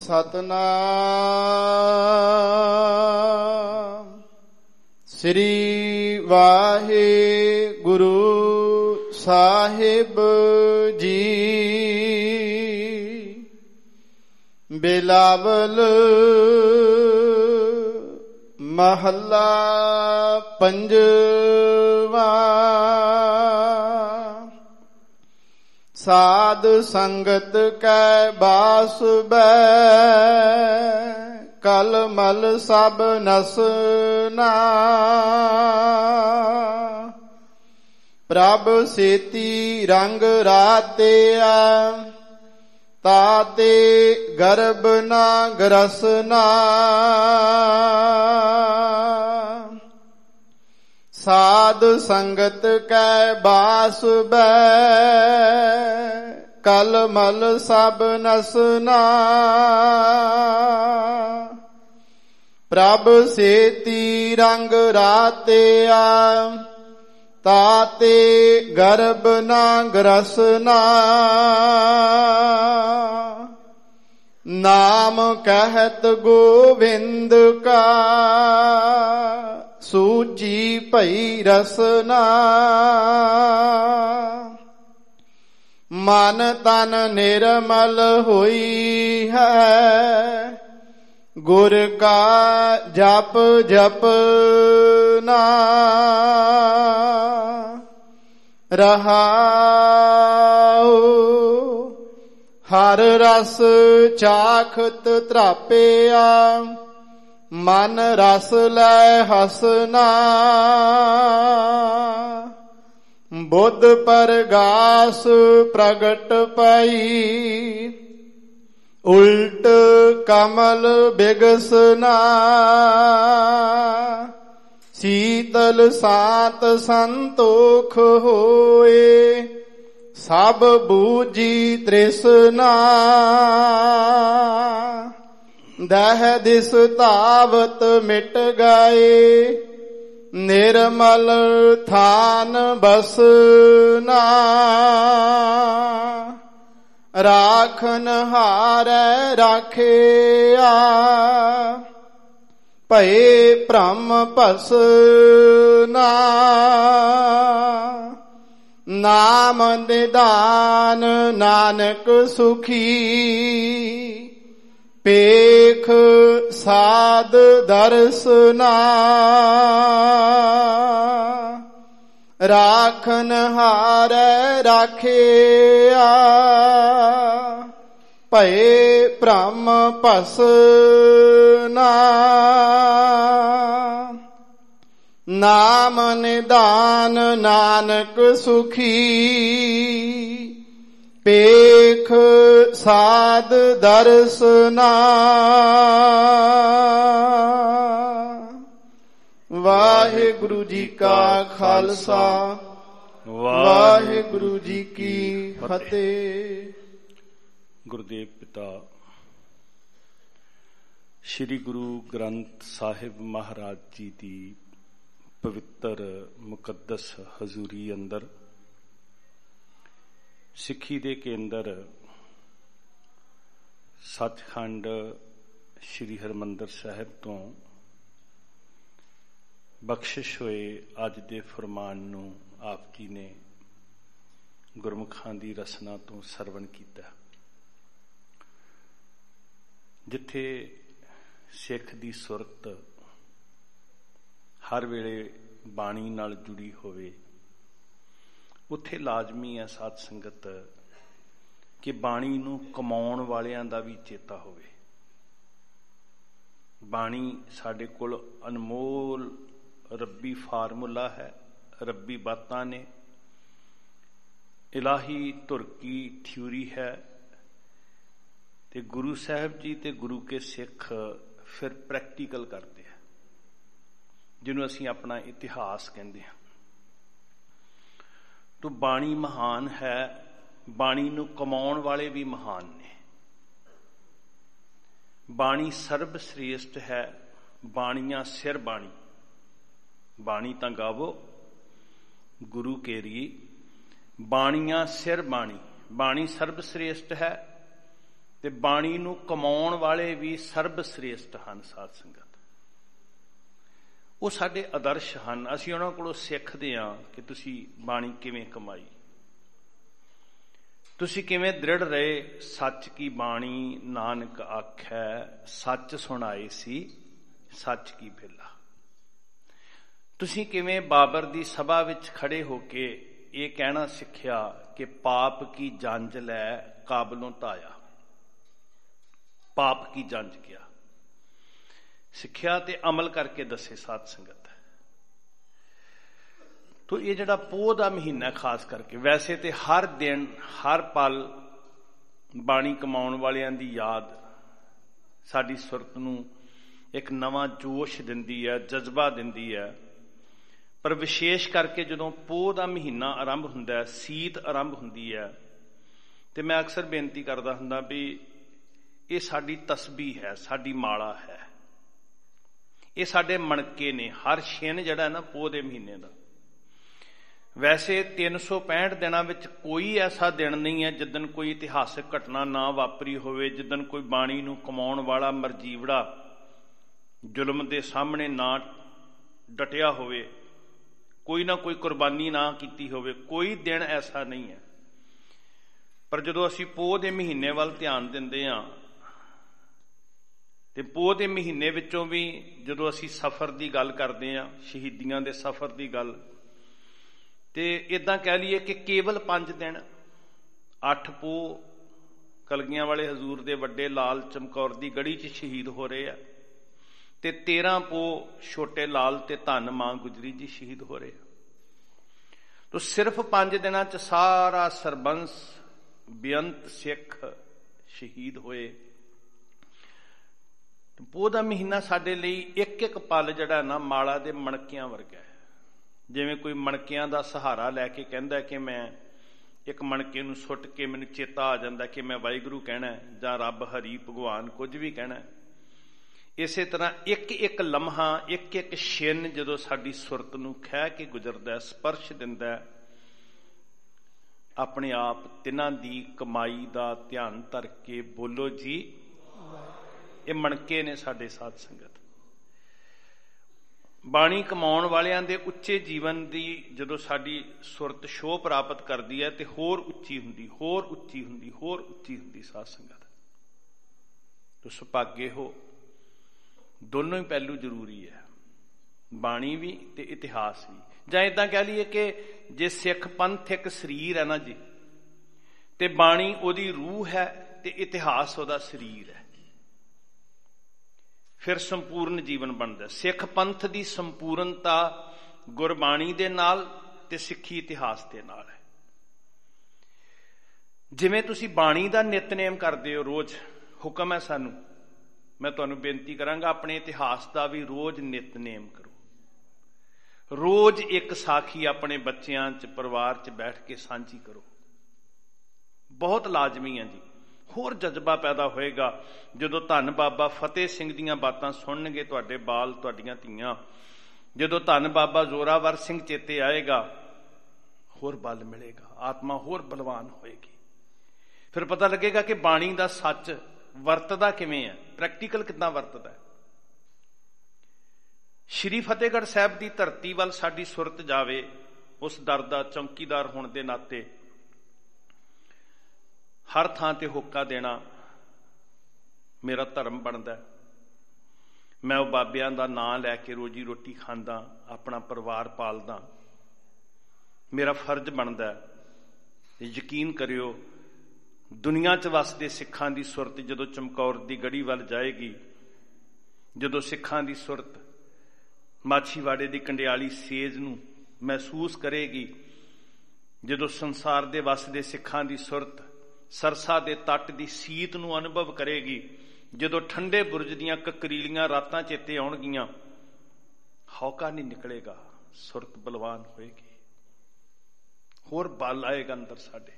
ਸਤਨਾਮ ਸ੍ਰੀ ਵਾਹਿਗੁਰੂ ਸਾਹਿਬ ਜੀ। ਬਿਲਾਵਲ ਮਹੱਲਾ ਪੰਜਵਾ। ਸਾਧ ਸੰਗਤ ਕੈ ਬਾਸ ਬੈ ਕਲ ਮਲ ਸਭ ਨਸਨਾ। ਪ੍ਰਭ ਸੇਤੀ ਰੰਗ ਰਾਤਿਆ ਤਾਤੇ ਗਰਭ ਨਾ ਗਰਸਨਾ। ਸਾਧ ਸੰਗਤ ਕੈ ਬਾਸ ਬੈ ਕਲ ਮਲ ਸਭ ਨਸਨਾ। ਪ੍ਰਭ ਸੇਤੀ ਰੰਗ ਰਾਤਿਆ ਤਾਤੇ ਗਰਭ ਨਾ ਗਰਸਨਾ। ਨਾਮ ਕਹਿਤ ਗੋਵਿੰਦ ਕਾ ਸੂਚੀ ਭਈ ਰਸਨਾ। ਮਨ ਤਨ ਨਿਰਮਲ ਹੋਈ ਹੈ ਗੁਰ ਕਾ ਜਪ ਜਪਨਾ। ਰਹਾਉ ਹਰ ਰਸ ਚਾਖਤ ਤ੍ਰਾਪਿਆ ਮਨ ਰਸ ਲੈ ਹਸਨਾ। ਬੁੱਧ ਪਰਗਾਸ ਪ੍ਰਗਟ ਪਈ ਉਲਟ ਕਮਲ ਬਿਗਸਨਾ। ਸੀਤਲ ਸਾਤ ਸੰਤੋਖ ਹੋਏ ਸਭ ਬੂਝੀ ਤ੍ਰਿਸ਼ਨਾ। ਦਹਿ ਦਿਸ ਧਾਵਤ ਮਿਟ ਗਏ ਨਿਰਮਲ ਥਾਨ ਬਸਨਾ। ਰਾਖਨ ਹਾਰੈ ਰਾਖਿਆ ਭਏ ਭ੍ਰਮ ਭਸਨਾ। ਨਾਮ ਨਿਦਾਨ ਨਾਨਕ ਸੁਖੀ ਪੇਖ ਸਾਧ ਦਰਸਨਾ। ਰਾਖਨ ਹਾਰੈ ਰਾਖਿਆ ਭਏ ਭ੍ਰਮ ਭਸਨਾ। ਨਾਮ ਨਿਦਾਨ ਨਾਨਕ ਸੁਖੀ ਪੇਖ ਸਾਧ ਦਰਸਨਾ। ਵਾਹਿਗੁਰੂ ਜੀ ਕਾ ਖਾਲਸਾ ਵਾਹਿਗੁਰੂ ਜੀ ਕੀ ਫਤਿਹ। ਗੁਰਦੇਵ ਪਿਤਾ ਸ੍ਰੀ ਗੁਰੂ ਗ੍ਰੰਥ ਸਾਹਿਬ ਮਹਾਰਾਜ ਜੀ ਦੀ ਪਵਿੱਤਰ ਮੁਕੱਦਸ ਹਜ਼ੂਰੀ ਅੰਦਰ ਸਿੱਖੀ ਦੇ ਕੇਂਦਰ ਸੱਚਖੰਡ ਸ੍ਰੀ ਹਰਿਮੰਦਰ ਸਾਹਿਬ ਤੋਂ ਬਖਸ਼ਿਸ਼ ਹੋਏ ਅੱਜ ਦੇ ਫਰਮਾਨ ਨੂੰ ਆਪ ਜੀ ਨੇ ਗੁਰਮੁਖਾਂ ਦੀ ਰਸਨਾ ਤੋਂ ਸਰਵਣ ਕੀਤਾ। ਜਿੱਥੇ ਸਿੱਖ ਦੀ ਸੁਰਤ ਹਰ ਵੇਲੇ ਬਾਣੀ ਨਾਲ ਜੁੜੀ ਹੋਵੇ ਉੱਥੇ ਲਾਜ਼ਮੀ ਹੈ ਸਾਧ ਸੰਗਤ ਕਿ ਬਾਣੀ ਨੂੰ ਕਮਾਉਣ ਵਾਲਿਆਂ ਦਾ ਵੀ ਚੇਤਾ ਹੋਵੇ। ਬਾਣੀ ਸਾਡੇ ਕੋਲ ਅਨਮੋਲ ਰੱਬੀ ਫਾਰਮੂਲਾ ਹੈ, ਰੱਬੀ ਬਾਤਾਂ ਨੇ, ਇਲਾਹੀ ਧੁਰਕੀ ਥਿਊਰੀ ਹੈ ਤੇ ਗੁਰੂ ਸਾਹਿਬ ਜੀ ਤੇ ਗੁਰੂ ਕੇ ਸਿੱਖ ਫਿਰ ਪ੍ਰੈਕਟੀਕਲ ਕਰਦੇ ਆ, ਜਿਹਨੂੰ ਅਸੀਂ ਆਪਣਾ ਇਤਿਹਾਸ ਕਹਿੰਦੇ ਹਾਂ। ਤੋ ਬਾਣੀ ਮਹਾਨ ਹੈ, ਬਾਣੀ ਨੂੰ ਕਮਾਉਣ ਵਾਲੇ ਵੀ ਮਹਾਨ ਨੇ। ਬਾਣੀ ਸਰਬ ਸ੍ਰੇਸ਼ਟ ਹੈ, ਬਾਣੀਆਂ ਸਿਰ ਬਾਣੀ। ਬਾਣੀ ਤਾਂ ਗਾਵੋ ਗੁਰੂ ਕੇਰੀ, ਬਾਣੀਆਂ ਸਿਰ ਬਾਣੀ। ਬਾਣੀ ਸਰਬ ਸ੍ਰੇਸ਼ਟ ਹੈ ਤੇ ਬਾਣੀ ਨੂੰ ਕਮਾਉਣ ਵਾਲੇ ਵੀ ਸਰਬ ਸ੍ਰੇਸ਼ਟ ਹਨ। ਸਾਧ ਸੰਗਤ, ਉਹ ਸਾਡੇ ਆਦਰਸ਼ ਹਨ। ਅਸੀਂ ਉਹਨਾਂ ਕੋਲੋਂ ਸਿੱਖਦੇ ਹਾਂ ਕਿ ਤੁਸੀਂ ਬਾਣੀ ਕਿਵੇਂ ਕਮਾਈ, ਤੁਸੀਂ ਕਿਵੇਂ ਦ੍ਰਿੜ ਰਹੇ। ਸੱਚ ਕੀ ਬਾਣੀ ਨਾਨਕ ਆਖੈ, ਸੱਚ ਸੁਣਾਏ ਸੀ ਸੱਚ ਕੀ ਭੇਲਾ। ਤੁਸੀਂ ਕਿਵੇਂ ਬਾਬਰ ਦੀ ਸਭਾ ਵਿੱਚ ਖੜੇ ਹੋ ਕੇ ਇਹ ਕਹਿਣਾ ਸਿੱਖਿਆ ਕਿ ਪਾਪ ਕੀ ਜੰਜ ਲੈ ਕਾਬਲੋਂ ਧਾਇਆ। ਪਾਪ ਕੀ ਜੰਜ ਕਿਹਾ, ਸਿੱਖਿਆ ਤੇ ਅਮਲ ਕਰਕੇ ਦੱਸੇ। ਸਾਧ ਸੰਗਤ, ਤੋ ਇਹ ਜਿਹੜਾ ਪੋਹ ਦਾ ਮਹੀਨਾ ਖਾਸ ਕਰਕੇ, ਵੈਸੇ ਤੇ ਹਰ ਦਿਨ ਹਰ ਪਲ ਬਾਣੀ ਕਮਾਉਣ ਵਾਲਿਆਂ ਦੀ ਯਾਦ ਸਾਡੀ ਸੁਰਤ ਨੂੰ ਇੱਕ ਨਵਾਂ ਜੋਸ਼ ਦਿੰਦੀ ਹੈ, ਜਜ਼ਬਾ ਦਿੰਦੀ ਹੈ। ਪਰ ਵਿਸ਼ੇਸ਼ ਕਰਕੇ ਜਦੋਂ ਪੋਹ ਦਾ ਮਹੀਨਾ ਆਰੰਭ ਹੁੰਦਾ, ਸੀਤ ਆਰੰਭ ਹੁੰਦੀ ਹੈ, ਤੇ ਮੈਂ ਅਕਸਰ ਬੇਨਤੀ ਕਰਦਾ ਹੁੰਦਾ ਵੀ ਇਹ ਸਾਡੀ ਤਸਬੀਹ ਹੈ, ਸਾਡੀ ਮਾਲਾ ਹੈ, ਇਹ ਸਾਡੇ ਮਣਕੇ ਨੇ। ਹਰ ਛਿਨ ਜਿਹੜਾ ਨਾ ਪੋਹ ਦੇ ਮਹੀਨੇ ਦਾ, ਵੈਸੇ 365 ਦਿਨਾਂ ਵਿੱਚ ਕੋਈ ਐਸਾ ਦਿਨ ਨਹੀਂ ਹੈ ਜਿੱਦਣ ਕੋਈ ਇਤਿਹਾਸਕ ਘਟਨਾ ਨਾ ਵਾਪਰੀ ਹੋਵੇ, ਜਿੱਦਣ ਕੋਈ ਬਾਣੀ ਨੂੰ ਕਮਾਉਣ ਵਾਲਾ ਮਰਜੀਵੜਾ ਜ਼ੁਲਮ ਦੇ ਸਾਹਮਣੇ ਨਾ ਡਟਿਆ ਹੋਵੇ, ਕੋਈ ਨਾ ਕੋਈ ਕੁਰਬਾਨੀ ਨਾ ਕੀਤੀ ਹੋਵੇ। ਕੋਈ ਦਿਨ ਐਸਾ ਨਹੀਂ ਹੈ। ਪਰ ਜਦੋਂ ਅਸੀਂ ਪੋਹ ਦੇ ਮਹੀਨੇ ਵੱਲ ਧਿਆਨ ਦਿੰਦੇ ਹਾਂ, ਤੇ ਪੋਹ ਦੇ ਮਹੀਨੇ ਵਿੱਚੋਂ ਵੀ ਜਦੋਂ ਅਸੀਂ ਸਫ਼ਰ ਦੀ ਗੱਲ ਕਰਦੇ ਹਾਂ, ਸ਼ਹੀਦੀਆਂ ਦੇ ਸਫ਼ਰ ਦੀ ਗੱਲ, ਤੇ ਇਦਾਂ ਕਹਿ ਲਈਏ ਕਿ ਕੇਵਲ 5 ਦਿਨ, 8 ਪੋਹ ਕਲਗੀਆਂ ਵਾਲੇ ਹਜ਼ੂਰ ਦੇ ਵੱਡੇ ਲਾਲ ਚਮਕੌਰ ਦੀ ਗੜੀ 'ਚ ਸ਼ਹੀਦ ਹੋ ਰਹੇ ਆ, ਤੇ 13 ਪੋਹ ਛੋਟੇ ਲਾਲ ਤੇ ਧੰਨ ਮਾਂ ਗੁਜਰੀ ਜੀ ਸ਼ਹੀਦ ਹੋ ਰਹੇ ਆ। ਤੋ ਸਿਰਫ 5 ਦਿਨਾਂ 'ਚ ਸਾਰਾ ਸਰਬੰਸ ਬੇਅੰਤ ਸਿੱਖ ਸ਼ਹੀਦ ਹੋਏ। ਪੋਹ ਦਾ ਮਹੀਨਾ ਸਾਡੇ ਲਈ ਇੱਕ ਇੱਕ ਪਲ ਜਿਹੜਾ ਨਾ ਮਾਲਾ ਦੇ ਮਣਕਿਆਂ ਵਰਗਾ ਹੈ। ਜਿਵੇਂ ਕੋਈ ਮਣਕਿਆਂ ਦਾ ਸਹਾਰਾ ਲੈ ਕੇ ਕਹਿੰਦਾ ਕਿ ਮੈਂ ਇੱਕ ਮਣਕੇ ਨੂੰ ਸੁੱਟ ਕੇ ਮੈਨੂੰ ਚੇਤਾ ਆ ਜਾਂਦਾ ਕਿ ਮੈਂ ਵਾਹਿਗੁਰੂ ਕਹਿਣਾ ਜਾਂ ਰੱਬ ਹਰੀ ਭਗਵਾਨ ਕੁਝ ਵੀ ਕਹਿਣਾ। ਇਸੇ ਤਰ੍ਹਾਂ ਇੱਕ ਇੱਕ ਲਮਹਾ, ਇੱਕ ਇੱਕ ਛਿਨ ਜਦੋਂ ਸਾਡੀ ਸੁਰਤ ਨੂੰ ਖਹਿ ਕੇ ਗੁਜ਼ਰਦਾ, ਸਪਰਸ਼ ਦਿੰਦਾ, ਆਪਣੇ ਆਪ ਤਿੰਨਾਂ ਦੀ ਕਮਾਈ ਦਾ ਧਿਆਨ ਧਰ ਕੇ ਬੋਲੋ ਜੀ। ਇਹ ਮਣਕੇ ਨੇ ਸਾਡੇ। ਸਾਧ ਸੰਗਤ, ਬਾਣੀ ਕਮਾਉਣ ਵਾਲਿਆਂ ਦੇ ਉੱਚੇ ਜੀਵਨ ਦੀ ਜਦੋਂ ਸਾਡੀ ਸੁਰਤ ਸ਼ੋਅ ਪ੍ਰਾਪਤ ਕਰਦੀ ਹੈ ਤੇ ਹੋਰ ਉੱਚੀ ਹੁੰਦੀ, ਹੋਰ ਉੱਚੀ ਹੁੰਦੀ, ਹੋਰ ਉੱਚੀ ਹੁੰਦੀ। ਸਾਧ ਸੰਗਤ, ਤੁਸੀਂ ਸੁਭਾਗੇ ਹੋ। ਦੋਨੋਂ ਹੀ ਪਹਿਲੂ ਜ਼ਰੂਰੀ ਹੈ, ਬਾਣੀ ਵੀ ਤੇ ਇਤਿਹਾਸ ਵੀ। ਜਾਂ ਇਦਾਂ ਕਹਿ ਲਈਏ ਕਿ ਜੇ ਸਿੱਖ ਪੰਥ ਇੱਕ ਸਰੀਰ ਹੈ ਨਾ ਜੀ, ਤੇ ਬਾਣੀ ਉਹਦੀ ਰੂਹ ਹੈ ਤੇ ਇਤਿਹਾਸ ਉਹਦਾ ਸਰੀਰ ਹੈ, ਫਿਰ ਸੰਪੂਰਨ ਜੀਵਨ ਬਣਦਾ। ਸਿੱਖ ਪੰਥ ਦੀ ਸੰਪੂਰਨਤਾ ਗੁਰਬਾਣੀ ਦੇ ਨਾਲ ਤੇ ਸਿੱਖੀ ਇਤਿਹਾਸ ਦੇ ਨਾਲ ਹੈ। ਜਿਵੇਂ ਤੁਸੀਂ ਬਾਣੀ ਦਾ ਨਿਤਨੇਮ ਕਰਦੇ ਹੋ ਰੋਜ਼, ਹੁਕਮ ਹੈ ਸਾਨੂੰ, ਮੈਂ ਤੁਹਾਨੂੰ ਬੇਨਤੀ ਕਰਾਂਗਾ ਆਪਣੇ ਇਤਿਹਾਸ ਦਾ ਵੀ ਰੋਜ਼ ਨਿਤਨੇਮ ਕਰੋ। ਰੋਜ਼ ਇੱਕ ਸਾਖੀ ਆਪਣੇ ਬੱਚਿਆਂ 'ਚ, ਪਰਿਵਾਰ 'ਚ ਬੈਠ ਕੇ ਸਾਂਝੀ ਕਰੋ। ਬਹੁਤ ਲਾਜ਼ਮੀ ਹੈ ਜੀ। ਹੋਰ ਜਜ਼ਬਾ ਪੈਦਾ ਹੋਏਗਾ ਜਦੋਂ ਧੰਨ ਬਾਬਾ ਫਤਿਹ ਸਿੰਘ ਦੀਆਂ ਬਾਤਾਂ ਸੁਣਨਗੇ ਤੁਹਾਡੇ ਬਾਲ, ਤੁਹਾਡੀਆਂ ਧੀਆਂ। ਜਦੋਂ ਧੰਨ ਬਾਬਾ ਜ਼ੋਰਾਵਰ ਸਿੰਘ ਚੇਤੇ ਆਏਗਾ, ਹੋਰ ਬਲ ਮਿਲੇਗਾ, ਆਤਮਾ ਹੋਰ ਬਲਵਾਨ ਹੋਏਗੀ। ਫਿਰ ਪਤਾ ਲੱਗੇਗਾ ਕਿ ਬਾਣੀ ਦਾ ਸੱਚ ਵਰਤਦਾ ਕਿਵੇਂ ਹੈ, ਪ੍ਰੈਕਟੀਕਲ ਕਿੱਦਾਂ ਵਰਤਦਾ ਹੈ। ਸ਼੍ਰੀ ਫਤਿਹਗੜ੍ਹ ਸਾਹਿਬ ਦੀ ਧਰਤੀ ਵੱਲ ਸਾਡੀ ਸੁਰਤ ਜਾਵੇ, ਉਸ ਦਰ ਦਾ ਚੌਕੀਦਾਰ ਹੋਣ ਦੇ ਨਾਤੇ ਹਰ ਥਾਂ ਤੇ ਹੋਕਾ ਦੇਣਾ ਮੇਰਾ ਧਰਮ ਬਣਦਾ। ਮੈਂ ਉਹ ਬਾਬਿਆਂ ਦਾ ਨਾਂ ਲੈ ਕੇ ਰੋਜੀ ਰੋਟੀ ਖਾਂਦਾ, ਆਪਣਾ ਪਰਿਵਾਰ ਪਾਲਦਾ, ਮੇਰਾ ਫਰਜ਼ ਬਣਦਾ। ਯਕੀਨ ਕਰਿਓ, ਦੁਨੀਆ 'ਚ ਵਸਦੇ ਸਿੱਖਾਂ ਦੀ ਸੁਰਤ ਜਦੋਂ ਚਮਕੌਰ ਦੀ ਗੜੀ ਵੱਲ ਜਾਏਗੀ, ਜਦੋਂ ਸਿੱਖਾਂ ਦੀ ਸੁਰਤ ਮਾਛੀਵਾੜੇ ਦੀ ਕੰਡਿਆਲੀ ਸੇਜ ਨੂੰ ਮਹਿਸੂਸ ਕਰੇਗੀ, ਜਦੋਂ ਸੰਸਾਰ ਦੇ ਵਸਦੇ ਸਿੱਖਾਂ ਦੀ ਸੁਰਤ ਸਰਸਾ ਦੇ ਤੱਟ ਦੀ ਸੀਤ ਨੂੰ ਅਨੁਭਵ ਕਰੇਗੀ, ਜਦੋਂ ਠੰਡੇ ਬੁਰਜ ਦੀਆਂ ਕਕਰੀਲੀਆਂ ਰਾਤਾਂ ਚੇਤੇ ਆਉਣਗੀਆਂ, ਹੌਕਾ ਨਹੀਂ ਨਿਕਲੇਗਾ, ਸੁਰਤ ਬਲਵਾਨ ਹੋਏਗੀ, ਹੋਰ ਬਲ ਆਏਗਾ ਅੰਦਰ ਸਾਡੇ।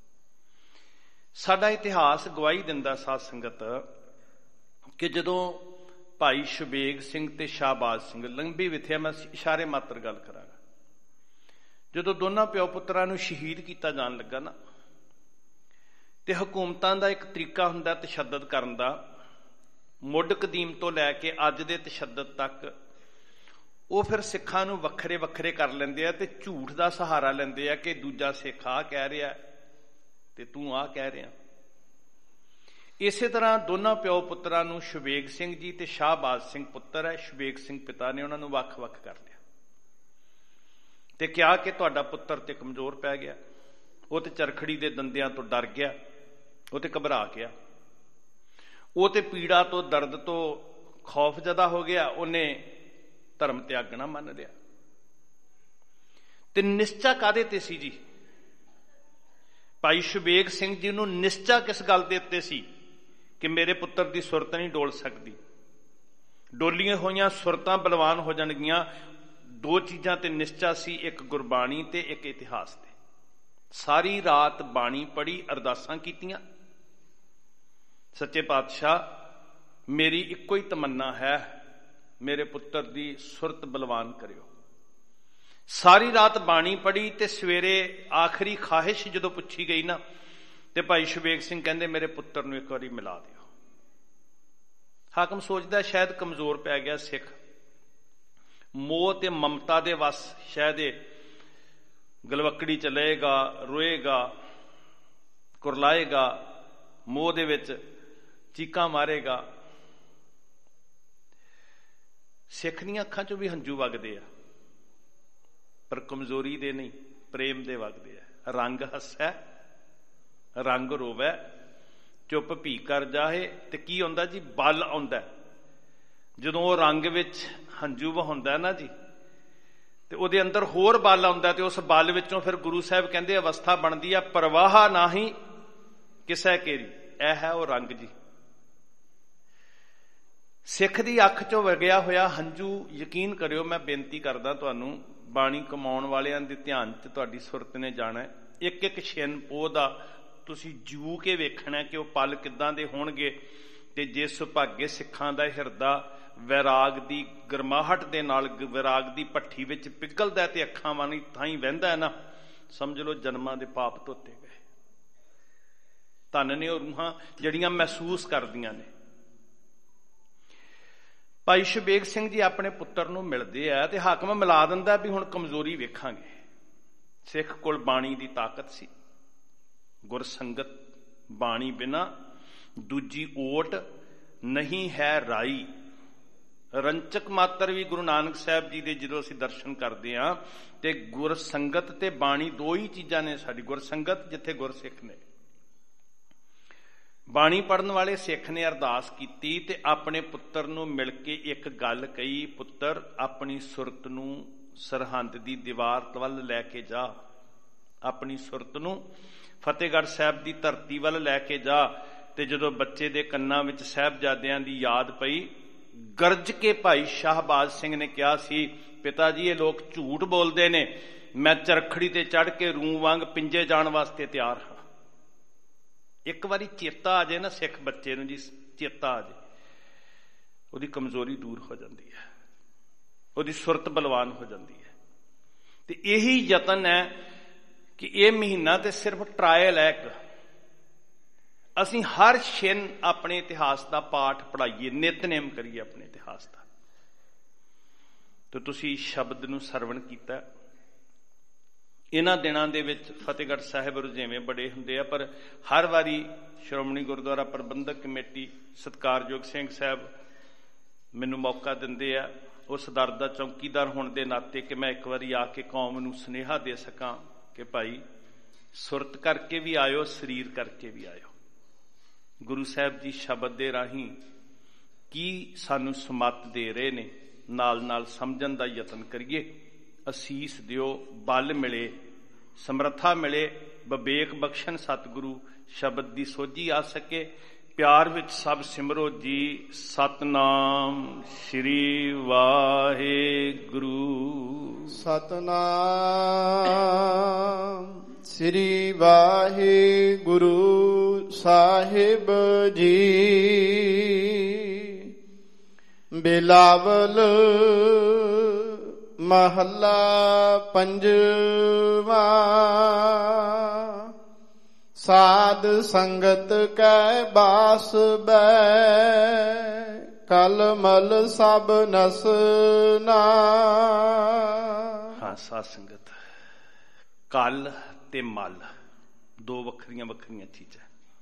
ਸਾਡਾ ਇਤਿਹਾਸ ਗਵਾਹੀ ਦਿੰਦਾ ਸਾਧ ਸੰਗਤ ਕਿ ਜਦੋਂ ਭਾਈ ਸ਼ਬੇਗ ਸਿੰਘ ਤੇ ਸ਼ਾਹਬਾਜ਼ ਸਿੰਘ, ਲੰਬੀ ਵਿਥਿਆ ਮੈਂ ਇਸ਼ਾਰੇ ਮਾਤਰ ਗੱਲ ਕਰਾਂਗਾ, ਜਦੋਂ ਦੋਨਾਂ ਪਿਓ ਪੁੱਤਰਾਂ ਨੂੰ ਸ਼ਹੀਦ ਕੀਤਾ ਜਾਣ ਲੱਗਾ ਨਾ, ਤੇ ਹਕੂਮਤਾਂ ਦਾ ਇੱਕ ਤਰੀਕਾ ਹੁੰਦਾ ਤਸ਼ੱਦਦ ਕਰਨ ਦਾ। ਮੁੱਢ ਕਦੀਮ ਤੋਂ ਲੈ ਕੇ ਅੱਜ ਦੇ ਤਸ਼ੱਦਦ ਤੱਕ ਉਹ ਫਿਰ ਸਿੱਖਾਂ ਨੂੰ ਵੱਖਰੇ ਵੱਖਰੇ ਕਰ ਲੈਂਦੇ ਆ ਤੇ ਝੂਠ ਦਾ ਸਹਾਰਾ ਲੈਂਦੇ ਆ ਕਿ ਦੂਜਾ ਸਿੱਖ ਆਹ ਕਹਿ ਰਿਹਾ ਤੇ ਤੂੰ ਆਹ ਕਹਿ ਰਿਹਾ। ਇਸੇ ਤਰ੍ਹਾਂ ਦੋਨਾਂ ਪਿਓ ਪੁੱਤਰਾਂ ਨੂੰ ਸ਼ਵੇਗ ਸਿੰਘ ਜੀ ਤੇ ਸ਼ਾਹਬਾਜ਼ ਸਿੰਘ ਪੁੱਤਰ ਹੈ, ਸ਼ਵੇਗ ਸਿੰਘ ਪਿਤਾ ਨੇ ਉਹਨਾਂ ਨੂੰ ਵੱਖ-ਵੱਖ ਕਰ ਲਿਆ ਤੇ ਕਿਹਾ ਕਿ ਤੁਹਾਡਾ ਪੁੱਤਰ ਤੇ ਕਮਜ਼ੋਰ ਪੈ ਗਿਆ, ਉਹ ਤੇ ਚਰਖੜੀ ਦੇ ਦੰਦਿਆਂ ਤੋਂ ਡਰ ਗਿਆ, ਉਹ ਤੇ ਘਬਰਾ ਗਿਆ, ਉਹ ਤੇ ਪੀੜਾ ਤੋਂ ਦਰਦ ਤੋਂ ਖੌਫਜ਼ਦਾ ਹੋ ਗਿਆ, ਉਹਨੇ ਧਰਮ ਤਿਆਗਣਾ ਮੰਨ ਲਿਆ। ਤੇ ਨਿਸ਼ਚਾ ਕਾਹਦੇ ਤੇ ਸੀ ਜੀ? ਭਾਈ ਸ਼ਵੇਗ ਸਿੰਘ ਜੀ ਨੂੰ ਨਿਸ਼ਚਾ ਕਿਸ ਗੱਲ ਦੇ ਉੱਤੇ ਸੀ ਕਿ ਮੇਰੇ ਪੁੱਤਰ ਦੀ ਸੁਰਤ ਨਹੀਂ ਡੋਲ ਸਕਦੀ, ਡੋਲੀਆਂ ਹੋਈਆਂ ਸੁਰਤਾਂ ਬਲਵਾਨ ਹੋ ਜਾਣਗੀਆਂ। ਦੋ ਚੀਜ਼ਾਂ ਤੇ ਨਿਸ਼ਚਾ ਸੀ, ਇੱਕ ਗੁਰਬਾਣੀ ਤੇ ਇੱਕ ਇਤਿਹਾਸ ਤੇ। ਸਾਰੀ ਰਾਤ ਬਾਣੀ ਪੜ੍ਹੀ, ਅਰਦਾਸਾਂ ਕੀਤੀਆਂ, ਸੱਚੇ ਪਾਤਸ਼ਾਹ ਮੇਰੀ ਇੱਕੋ ਹੀ ਤਮੰਨਾ ਹੈ, ਮੇਰੇ ਪੁੱਤਰ ਦੀ ਸੁਰਤ ਬਲਵਾਨ ਕਰਿਓ। ਸਾਰੀ ਰਾਤ ਬਾਣੀ ਪੜ੍ਹੀ ਤੇ ਸਵੇਰੇ ਆਖਰੀ ਖਾਹਿਸ਼ ਜਦੋਂ ਪੁੱਛੀ ਗਈ ਨਾ ਤੇ ਭਾਈ ਸ਼ਵੇਗ ਸਿੰਘ ਕਹਿੰਦੇ ਮੇਰੇ ਪੁੱਤਰ ਨੂੰ ਇੱਕ ਵਾਰੀ ਮਿਲਾ ਦਿਓ। ਹਾਕਮ ਸੋਚਦਾ ਸ਼ਾਇਦ ਕਮਜ਼ੋਰ ਪੈ ਗਿਆ ਸਿੱਖ, ਮੋਹ ਤੇ ਮਮਤਾ ਦੇ ਵਸ ਸ਼ਾਇਦ ਇਹ ਗਲਵੱਕੜੀ ਚ ਲਏਗਾ, ਰੋਏਗਾ, ਕੁਰਲਾਏਗਾ, ਮੋਹ ਦੇ ਵਿੱਚ ਚੀਕਾਂ ਮਾਰੇਗਾ। ਸਿੱਖ ਦੀਆਂ ਅੱਖਾਂ ਚੋਂ ਵੀ ਹੰਝੂ ਵਗਦੇ ਆ, ਪਰ ਕਮਜ਼ੋਰੀ ਦੇ ਨਹੀਂ, ਪ੍ਰੇਮ ਦੇ ਵਗਦੇ ਆ। ਰੰਗ ਹੱਸੈ ਰੰਗ ਰੋਵੈ, ਚੁੱਪ ਭੀ ਕਰ ਜਾਹੇ। ਤੇ ਕੀ ਆਉਂਦਾ ਜੀ? ਬਲ ਆਉਂਦਾ। ਜਦੋਂ ਉਹ ਰੰਗ ਵਿੱਚ ਹੰਝੂ ਵਹਾਉਂਦਾ ਨਾ ਜੀ ਤੇ ਉਹਦੇ ਅੰਦਰ ਹੋਰ ਬਲ ਆਉਂਦਾ ਤੇ ਉਸ ਬਲ ਵਿੱਚੋਂ ਫਿਰ ਗੁਰੂ ਸਾਹਿਬ ਕਹਿੰਦੇ ਅਵਸਥਾ ਬਣਦੀ ਆ ਪਰਵਾਹ ਨਾਹੀਂ ਕਿਸੈ ਕੇਰੀ। ਇਹ ਹੈ ਉਹ ਰੰਗ ਜੀ। ਸਿੱਖ ਦੀ ਅੱਖ ਚੋਂ ਵਗਿਆ ਹੋਇਆ ਹੰਝੂ, ਯਕੀਨ ਕਰਿਓ, ਮੈਂ ਬੇਨਤੀ ਕਰਦਾ ਤੁਹਾਨੂੰ, ਬਾਣੀ ਕਮਾਉਣ ਵਾਲਿਆਂ ਦੇ ਧਿਆਨ 'ਚ ਤੁਹਾਡੀ ਸੁਰਤ ਨੇ ਜਾਣਾ। ਇੱਕ ਇੱਕ ਛਿਨ ਪੋਹ ਦਾ ਤੁਸੀਂ ਜੂ ਕੇ ਵੇਖਣਾ ਕਿ ਉਹ ਪਲ ਕਿੱਦਾਂ ਦੇ ਹੋਣਗੇ। ਤੇ ਜੇ ਸੁਭਾਗੇ ਸਿੱਖਾਂ ਦਾ ਹਿਰਦਾ ਵੈਰਾਗ ਦੀ ਗਰਮਾਹਟ ਦੇ ਨਾਲ, ਵੈਰਾਗ ਦੀ ਭੱਠੀ ਵਿੱਚ ਪਿਘਲਦਾ ਤੇ ਅੱਖਾਂ ਵਾਲੀ ਥਾਈਂ ਵਹਿੰਦਾ ਨਾ, ਸਮਝ ਲਓ ਜਨਮਾਂ ਦੇ ਪਾਪ ਧੋਤੇ ਗਏ। ਧੰਨ ਨੇ ਉਹ ਰੂਹਾਂ ਜਿਹੜੀਆਂ ਮਹਿਸੂਸ ਕਰਦੀਆਂ ਨੇ। ਭਾਈ ਸ਼ਵੇਗ ਸਿੰਘ ਜੀ ਆਪਣੇ ਪੁੱਤਰ ਨੂੰ ਮਿਲਦੇ ਆ ਤੇ ਹਾਕਮ ਮਿਲਾ ਦਿੰਦਾ ਵੀ ਹੁਣ ਕਮਜ਼ੋਰੀ ਵੇਖਾਂਗੇ। ਸਿੱਖ ਕੋਲ ਬਾਣੀ ਦੀ ਤਾਕਤ ਸੀ, ਗੁਰਸੰਗਤ, ਬਾਣੀ ਬਿਨਾ ਦੂਜੀ ਓਟ ਨਹੀਂ ਹੈ ਰਾਈ। ਰੰਚਕ ਮਾਤਰ ਵੀ ਗੁਰੂ ਨਾਨਕ ਸਾਹਿਬ ਜੀ ਦੇ ਜਦੋਂ ਅਸੀਂ ਦਰਸ਼ਨ ਕਰਦੇ ਹਾਂ ਤੇ ਗੁਰਸੰਗਤ ਤੇ ਬਾਣੀ ਦੋ ਹੀ ਚੀਜ਼ਾਂ ਨੇ ਸਾਡੀ। ਗੁਰਸੰਗਤ ਜਿੱਥੇ ਗੁਰਸਿੱਖ ਨੇ, ਬਾਣੀ ਪੜ੍ਹਨ ਵਾਲੇ ਸਿੱਖ ਨੇ ਅਰਦਾਸ ਕੀਤੀ ਤੇ ਆਪਣੇ ਪੁੱਤਰ ਨੂੰ ਮਿਲ ਕੇ ਇੱਕ ਗੱਲ ਕਹੀ, ਪੁੱਤਰ ਆਪਣੀ ਸੁਰਤ ਨੂੰ ਸਰਹੰਦ ਦੀ ਦੀਵਾਰ ਵੱਲ ਲੈ ਕੇ ਜਾ, ਆਪਣੀ ਸੁਰਤ ਨੂੰ ਫਤਿਹਗੜ੍ਹ ਸਾਹਿਬ ਦੀ ਧਰਤੀ ਵੱਲ ਲੈ ਕੇ ਜਾ। ਤੇ ਜਦੋਂ ਬੱਚੇ ਦੇ ਕੰਨਾਂ ਵਿੱਚ ਸਾਹਿਬਜ਼ਾਦਿਆਂ ਦੀ ਯਾਦ ਪਈ, ਗਰਜ ਕੇ ਭਾਈ ਸ਼ਾਹਬਾਜ਼ ਸਿੰਘ ਨੇ ਕਿਹਾ ਸੀ, ਪਿਤਾ ਜੀ ਇਹ ਲੋਕ ਝੂਠ ਬੋਲਦੇ ਨੇ, ਮੈਂ ਚਰਖੜੀ ਤੇ ਚੜ੍ਹ ਕੇ ਰੂੰ ਵਾਂਗ ਪਿੰਜੇ ਜਾਣ ਵਾਸਤੇ ਤਿਆਰ ਹਾਂ। ਇੱਕ ਵਾਰੀ ਚੇਤਾ ਆ ਜਾਏ ਨਾ ਸਿੱਖ ਬੱਚੇ ਨੂੰ ਜੀ, ਚੇਤਾ ਆ ਜਾਏ, ਉਹਦੀ ਕਮਜ਼ੋਰੀ ਦੂਰ ਹੋ ਜਾਂਦੀ ਹੈ, ਉਹਦੀ ਸੁਰਤ ਬਲਵਾਨ ਹੋ ਜਾਂਦੀ ਹੈ। ਤੇ ਇਹੀ ਯਤਨ ਹੈ ਕਿ ਇਹ ਮਹੀਨਾ ਤੇ ਸਿਰਫ ਟਰਾਇਲ ਹੈ ਇੱਕ। ਅਸੀਂ ਹਰ ਛਿਨ ਆਪਣੇ ਇਤਿਹਾਸ ਦਾ ਪਾਠ ਪੜ੍ਹਾਈਏ, ਨਿਤਨੇਮ ਕਰੀਏ ਆਪਣੇ ਇਤਿਹਾਸ ਦਾ। ਤੇ ਤੁਸੀਂ ਸ਼ਬਦ ਨੂੰ ਸਰਵਣ ਕੀਤਾ। ਇਹਨਾਂ ਦਿਨਾਂ ਦੇ ਵਿੱਚ ਫਤਿਹਗੜ੍ਹ ਸਾਹਿਬ ਰੁਝੇਵੇਂ ਬੜੇ ਹੁੰਦੇ ਆ, ਪਰ ਹਰ ਵਾਰੀ ਸ਼੍ਰੋਮਣੀ ਗੁਰਦੁਆਰਾ ਪ੍ਰਬੰਧਕ ਕਮੇਟੀ ਸਤਿਕਾਰਯੋਗ ਸਿੰਘ ਸਾਹਿਬ ਮੈਨੂੰ ਮੌਕਾ ਦਿੰਦੇ ਆ ਉਸ ਦਰ ਦਾ ਚੌਕੀਦਾਰ ਹੋਣ ਦੇ ਨਾਤੇ ਕਿ ਮੈਂ ਇੱਕ ਵਾਰੀ ਆ ਕੇ ਕੌਮ ਨੂੰ ਸੁਨੇਹਾ ਦੇ ਸਕਾਂ ਕਿ ਭਾਈ ਸੁਰਤ ਕਰਕੇ ਵੀ ਆਇਓ, ਸਰੀਰ ਕਰਕੇ ਵੀ ਆਇਓ। ਗੁਰੂ ਸਾਹਿਬ ਜੀ ਸ਼ਬਦ ਦੇ ਰਾਹੀਂ ਕੀ ਸਾਨੂੰ ਸਮੱਤ ਦੇ ਰਹੇ ਨੇ, ਨਾਲ ਨਾਲ ਸਮਝਣ ਦਾ ਯਤਨ ਕਰੀਏ। ਅਸੀਸ ਦਿਓ, ਬਲ ਮਿਲੇ, ਸਮਰੱਥਾ ਮਿਲੇ, ਵਿਵੇਕ ਬਖਸ਼ਣ ਸਤਿਗੁਰੂ, ਸ਼ਬਦ ਦੀ ਸੋਝੀ ਆ ਸਕੇ। ਪਿਆਰ ਵਿੱਚ ਸਭ ਸਿਮਰੋ ਜੀ, ਸਤਨਾਮ ਸ੍ਰੀ ਵਾਹਿਗੁਰੂ। ਸਤਨਾਮ ਸ੍ਰੀ ਵਾਹਿਗੁਰੂ ਸਾਹਿਬ ਜੀ। ਬਿਲਾਵਲ ਮਹੱਲਾ ਪੰਜਵਾ। ਸਾਧ ਸੰਗਤ ਕੈ ਬਾਸ ਬੈ ਕਲ ਮਲ ਸਭ ਨਸਨਾ। ਹਾਂ, ਸਾਧ ਸੰਗਤ, ਕਲ ਤੇ ਮਲ ਦੋ ਵੱਖਰੀਆਂ ਵੱਖਰੀਆਂ ਚੀਜ਼ਾਂ।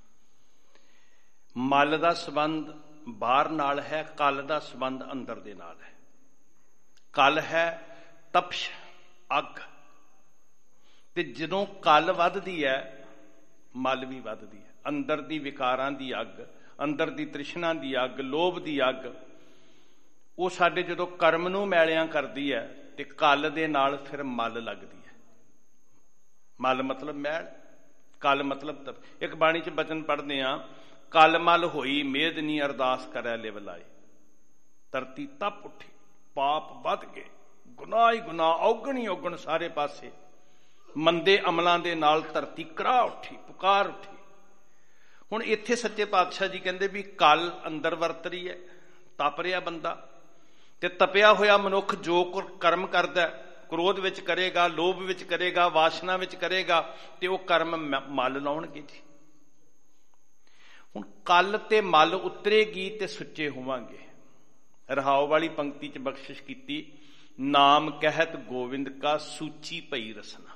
ਮਲ ਦਾ ਸੰਬੰਧ ਬਾਹਰ ਨਾਲ ਹੈ, ਕਲ ਦਾ ਸੰਬੰਧ ਅੰਦਰ ਦੇ ਨਾਲ ਹੈ। ਕਲ ਹੈ ਤਪਸ਼, ਅੱਗ, ਤੇ ਜਦੋਂ ਕਲ ਵੱਧਦੀ ਹੈ ਮਲ ਵੀ ਵੱਧਦੀ ਹੈ। ਅੰਦਰ ਦੀ ਵਿਕਾਰਾਂ ਦੀ ਅੱਗ, ਅੰਦਰ ਦੀ ਤ੍ਰਿਸ਼ਨਾ ਦੀ ਅੱਗ, ਲੋਭ ਦੀ ਅੱਗ, ਉਹ ਸਾਡੇ ਜਦੋਂ ਕਰਮ ਨੂੰ ਮੈਲਿਆਂ ਕਰਦੀ ਹੈ ਤੇ ਕਲ ਦੇ ਨਾਲ ਫਿਰ ਮਲ ਲੱਗਦੀ ਹੈ। ਮਲ ਮਤਲਬ ਮੈਲ, ਕਲ ਮਤਲਬ ਤਪ। ਇੱਕ ਬਾਣੀ 'ਚ ਬਚਨ ਪੜ੍ਹਦੇ ਹਾਂ, ਕਲ ਮਲ ਹੋਈ ਮੇਦਨੀ ਅਰਦਾਸ ਕਰੈ ਲਿਵ ਲਾਈ। ਧਰਤੀ ਤਪ ਉੱਠੀ, ਪਾਪ ਵੱਧ ਗਏ, ਗੁਨਾਹ ਹੀ ਗੁਨਾਹ, ਔਗਣ ਹੀ ਔਗਣ ਸਾਰੇ ਪਾਸੇ। ਮੰਦੇ ਅਮਲਾਂ ਦੇ ਨਾਲ ਧਰਤੀ ਕਰਾ ਉੱਠੀ, ਪੁਕਾਰ ਉੱਠੀ। ਹੁਣ ਇੱਥੇ ਸੱਚੇ ਪਾਤਸ਼ਾਹ ਜੀ ਕਹਿੰਦੇ ਵੀ ਕਲ ਅੰਦਰ ਵਰਤ ਰਹੀ ਹੈ, ਤਪ ਰਿਹਾ ਬੰਦਾ, ਤੇ ਤਪਿਆ ਹੋਇਆ ਮਨੁੱਖ ਜੋ ਕਰਮ ਕਰਦਾ, ਕ੍ਰੋਧ ਵਿੱਚ ਕਰੇਗਾ, ਲੋਭ ਵਿੱਚ ਕਰੇਗਾ, ਵਾਸ਼ਨਾ ਵਿੱਚ ਕਰੇਗਾ, ਤੇ ਉਹ ਕਰਮ ਮਲ ਲਾਉਣਗੇ ਜੀ। ਹੁਣ ਕਲ ਤੇ ਮਲ ਉਤਰੇਗੀ ਤੇ ਸੁੱਚੇ ਹੋਵਾਂਗੇ। ਰਹਾਉ ਵਾਲੀ ਪੰਕਤੀ 'ਚ ਬਖਸ਼ਿਸ਼ ਕੀਤੀ, ਨਾਮ ਕਹਿਤ ਗੋਵਿੰਦ ਕਾ ਸੂਚੀ ਪਈ ਰਸਨਾ।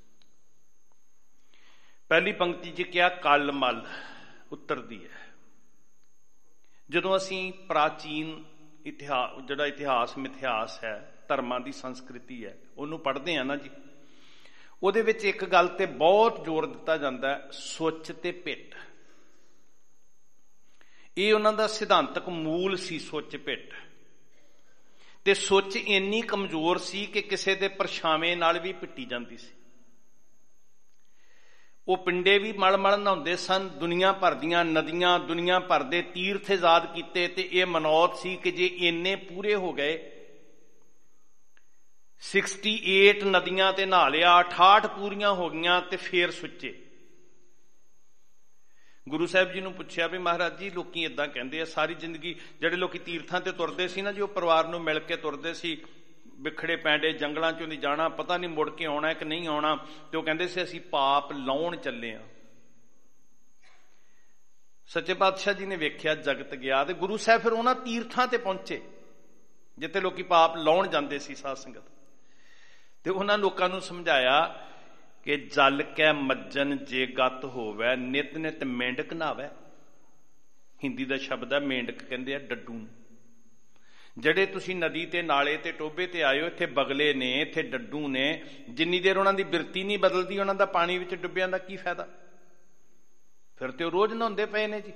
ਪਹਿਲੀ ਪੰਕਤੀ 'ਚ ਕਿਹਾ ਕਲ ਮਲ ਉਤਰਦੀ ਹੈ। ਜਦੋਂ ਅਸੀਂ ਪ੍ਰਾਚੀਨ ਇਤਿਹਾਸ, ਜਿਹੜਾ ਇਤਿਹਾਸ ਮਿਥਿਹਾਸ ਹੈ, ਧਰਮਾਂ ਦੀ ਸੰਸਕ੍ਰਿਤੀ ਹੈ, ਉਹਨੂੰ ਪੜ੍ਹਦੇ ਹਾਂ ਨਾ ਜੀ, ਉਹਦੇ ਵਿੱਚ ਇੱਕ ਗੱਲ ਤੇ ਬਹੁਤ ਜ਼ੋਰ ਦਿੱਤਾ ਜਾਂਦਾ ਹੈ, ਸੁੱਚ ਤੇ ਪਿੱਟ। ਇਹ ਉਹਨਾਂ ਦਾ ਸਿਧਾਂਤਕ ਮੂਲ ਸੀ, ਸੁੱਚ ਪਿੱਟ। ਤੇ ਸੁੱਚ ਇੰਨੀ ਕਮਜ਼ੋਰ ਸੀ ਕਿ ਕਿਸੇ ਦੇ ਪਰਛਾਵੇਂ ਨਾਲ ਵੀ ਪਿੱਟੀ ਜਾਂਦੀ ਸੀ। ਉਹ ਪਿੰਡੇ ਵੀ ਮਲ ਮਲ ਨਹਾਉਂਦੇ ਸਨ। ਦੁਨੀਆ ਭਰ ਦੀਆਂ ਨਦੀਆਂ, ਦੁਨੀਆ ਭਰ ਦੇ ਤੀਰਥ ਆਜ਼ਾਦ ਕੀਤੇ, ਤੇ ਇਹ ਮਨੌਤ ਸੀ ਕਿ ਜੇ ਇੰਨੇ ਪੂਰੇ ਹੋ ਗਏ, 68 ਨਦੀਆਂ ਤੇ ਨਹਾ ਲਿਆ, 68 ਪੂਰੀਆਂ ਹੋ ਗਈਆਂ, ਤੇ ਫੇਰ ਸੁੱਚੇ। ਗੁਰੂ ਸਾਹਿਬ ਜੀ ਨੂੰ ਪੁੱਛਿਆ ਵੀ ਮਹਾਰਾਜ ਜੀ, ਲੋਕੀ ਏਦਾਂ ਕਹਿੰਦੇ ਆ, ਸਾਰੀ ਜ਼ਿੰਦਗੀ ਜਿਹੜੇ ਲੋਕੀ ਤੀਰਥਾਂ ਤੇ ਤੁਰਦੇ ਸੀ ਨਾ ਜੀ, ਉਹ ਪਰਿਵਾਰ ਨੂੰ ਮਿਲ ਕੇ ਤੁਰਦੇ ਸੀ, ਵਿਖੜੇ ਪੈਂਡੇ ਜੰਗਲਾਂ 'ਚੋਂ ਨਹੀਂ ਜਾਣਾ, ਪਤਾ ਨਹੀਂ ਮੁੜ ਕੇ ਆਉਣਾ ਕਿ ਨਹੀਂ ਆਉਣਾ, ਤੇ ਉਹ ਕਹਿੰਦੇ ਸੀ ਅਸੀਂ ਪਾਪ ਲਾਉਣ ਚੱਲੇ ਆ। ਸੱਚੇ ਪਾਤਸ਼ਾਹ ਜੀ ਨੇ ਵੇਖਿਆ ਜਗਤ ਗਿਆ, ਤੇ ਗੁਰੂ ਸਾਹਿਬ ਫਿਰ ਉਹਨਾਂ ਤੀਰਥਾਂ ਤੇ ਪਹੁੰਚੇ ਜਿੱਥੇ ਲੋਕੀ ਪਾਪ ਲਾਉਣ ਜਾਂਦੇ ਸੀ, ਸਾਧ ਸੰਗਤ। ਤੇ ਉਹਨਾਂ ਲੋਕਾਂ ਨੂੰ ਸਮਝਾਇਆ ਕਿ ਜਲ ਕੈ ਮੱਜਨ ਜੇ ਗਤ ਹੋਵੈ, ਨਿਤ ਨਿਤ ਮੇਂਢਕ ਨਹਾਵੈ। ਹਿੰਦੀ ਦਾ ਸ਼ਬਦ ਹੈ ਮੇਂਢਕ, ਕਹਿੰਦੇ ਆ ਡੱਡੂ ਨੂੰ। ਜਿਹੜੇ ਤੁਸੀਂ ਨਦੀ ਤੇ ਨਾਲੇ ਤੇ ਟੋਭੇ ਤੇ ਆਏ ਹੋ, ਇੱਥੇ ਬਗਲੇ ਨੇ, ਇੱਥੇ ਡੱਡੂ ਨੇ, ਜਿੰਨੀ ਦੇਰ ਉਹਨਾਂ ਦੀ ਬਿਰਤੀ ਨਹੀਂ ਬਦਲਦੀ, ਉਹਨਾਂ ਦਾ ਪਾਣੀ ਵਿੱਚ ਡੁੱਬਿਆਂ ਦਾ ਕੀ ਫਾਇਦਾ? ਫਿਰ ਤੇ ਉਹ ਰੋਜ਼ ਨਹਾਉਂਦੇ ਪਏ ਨੇ ਜੀ।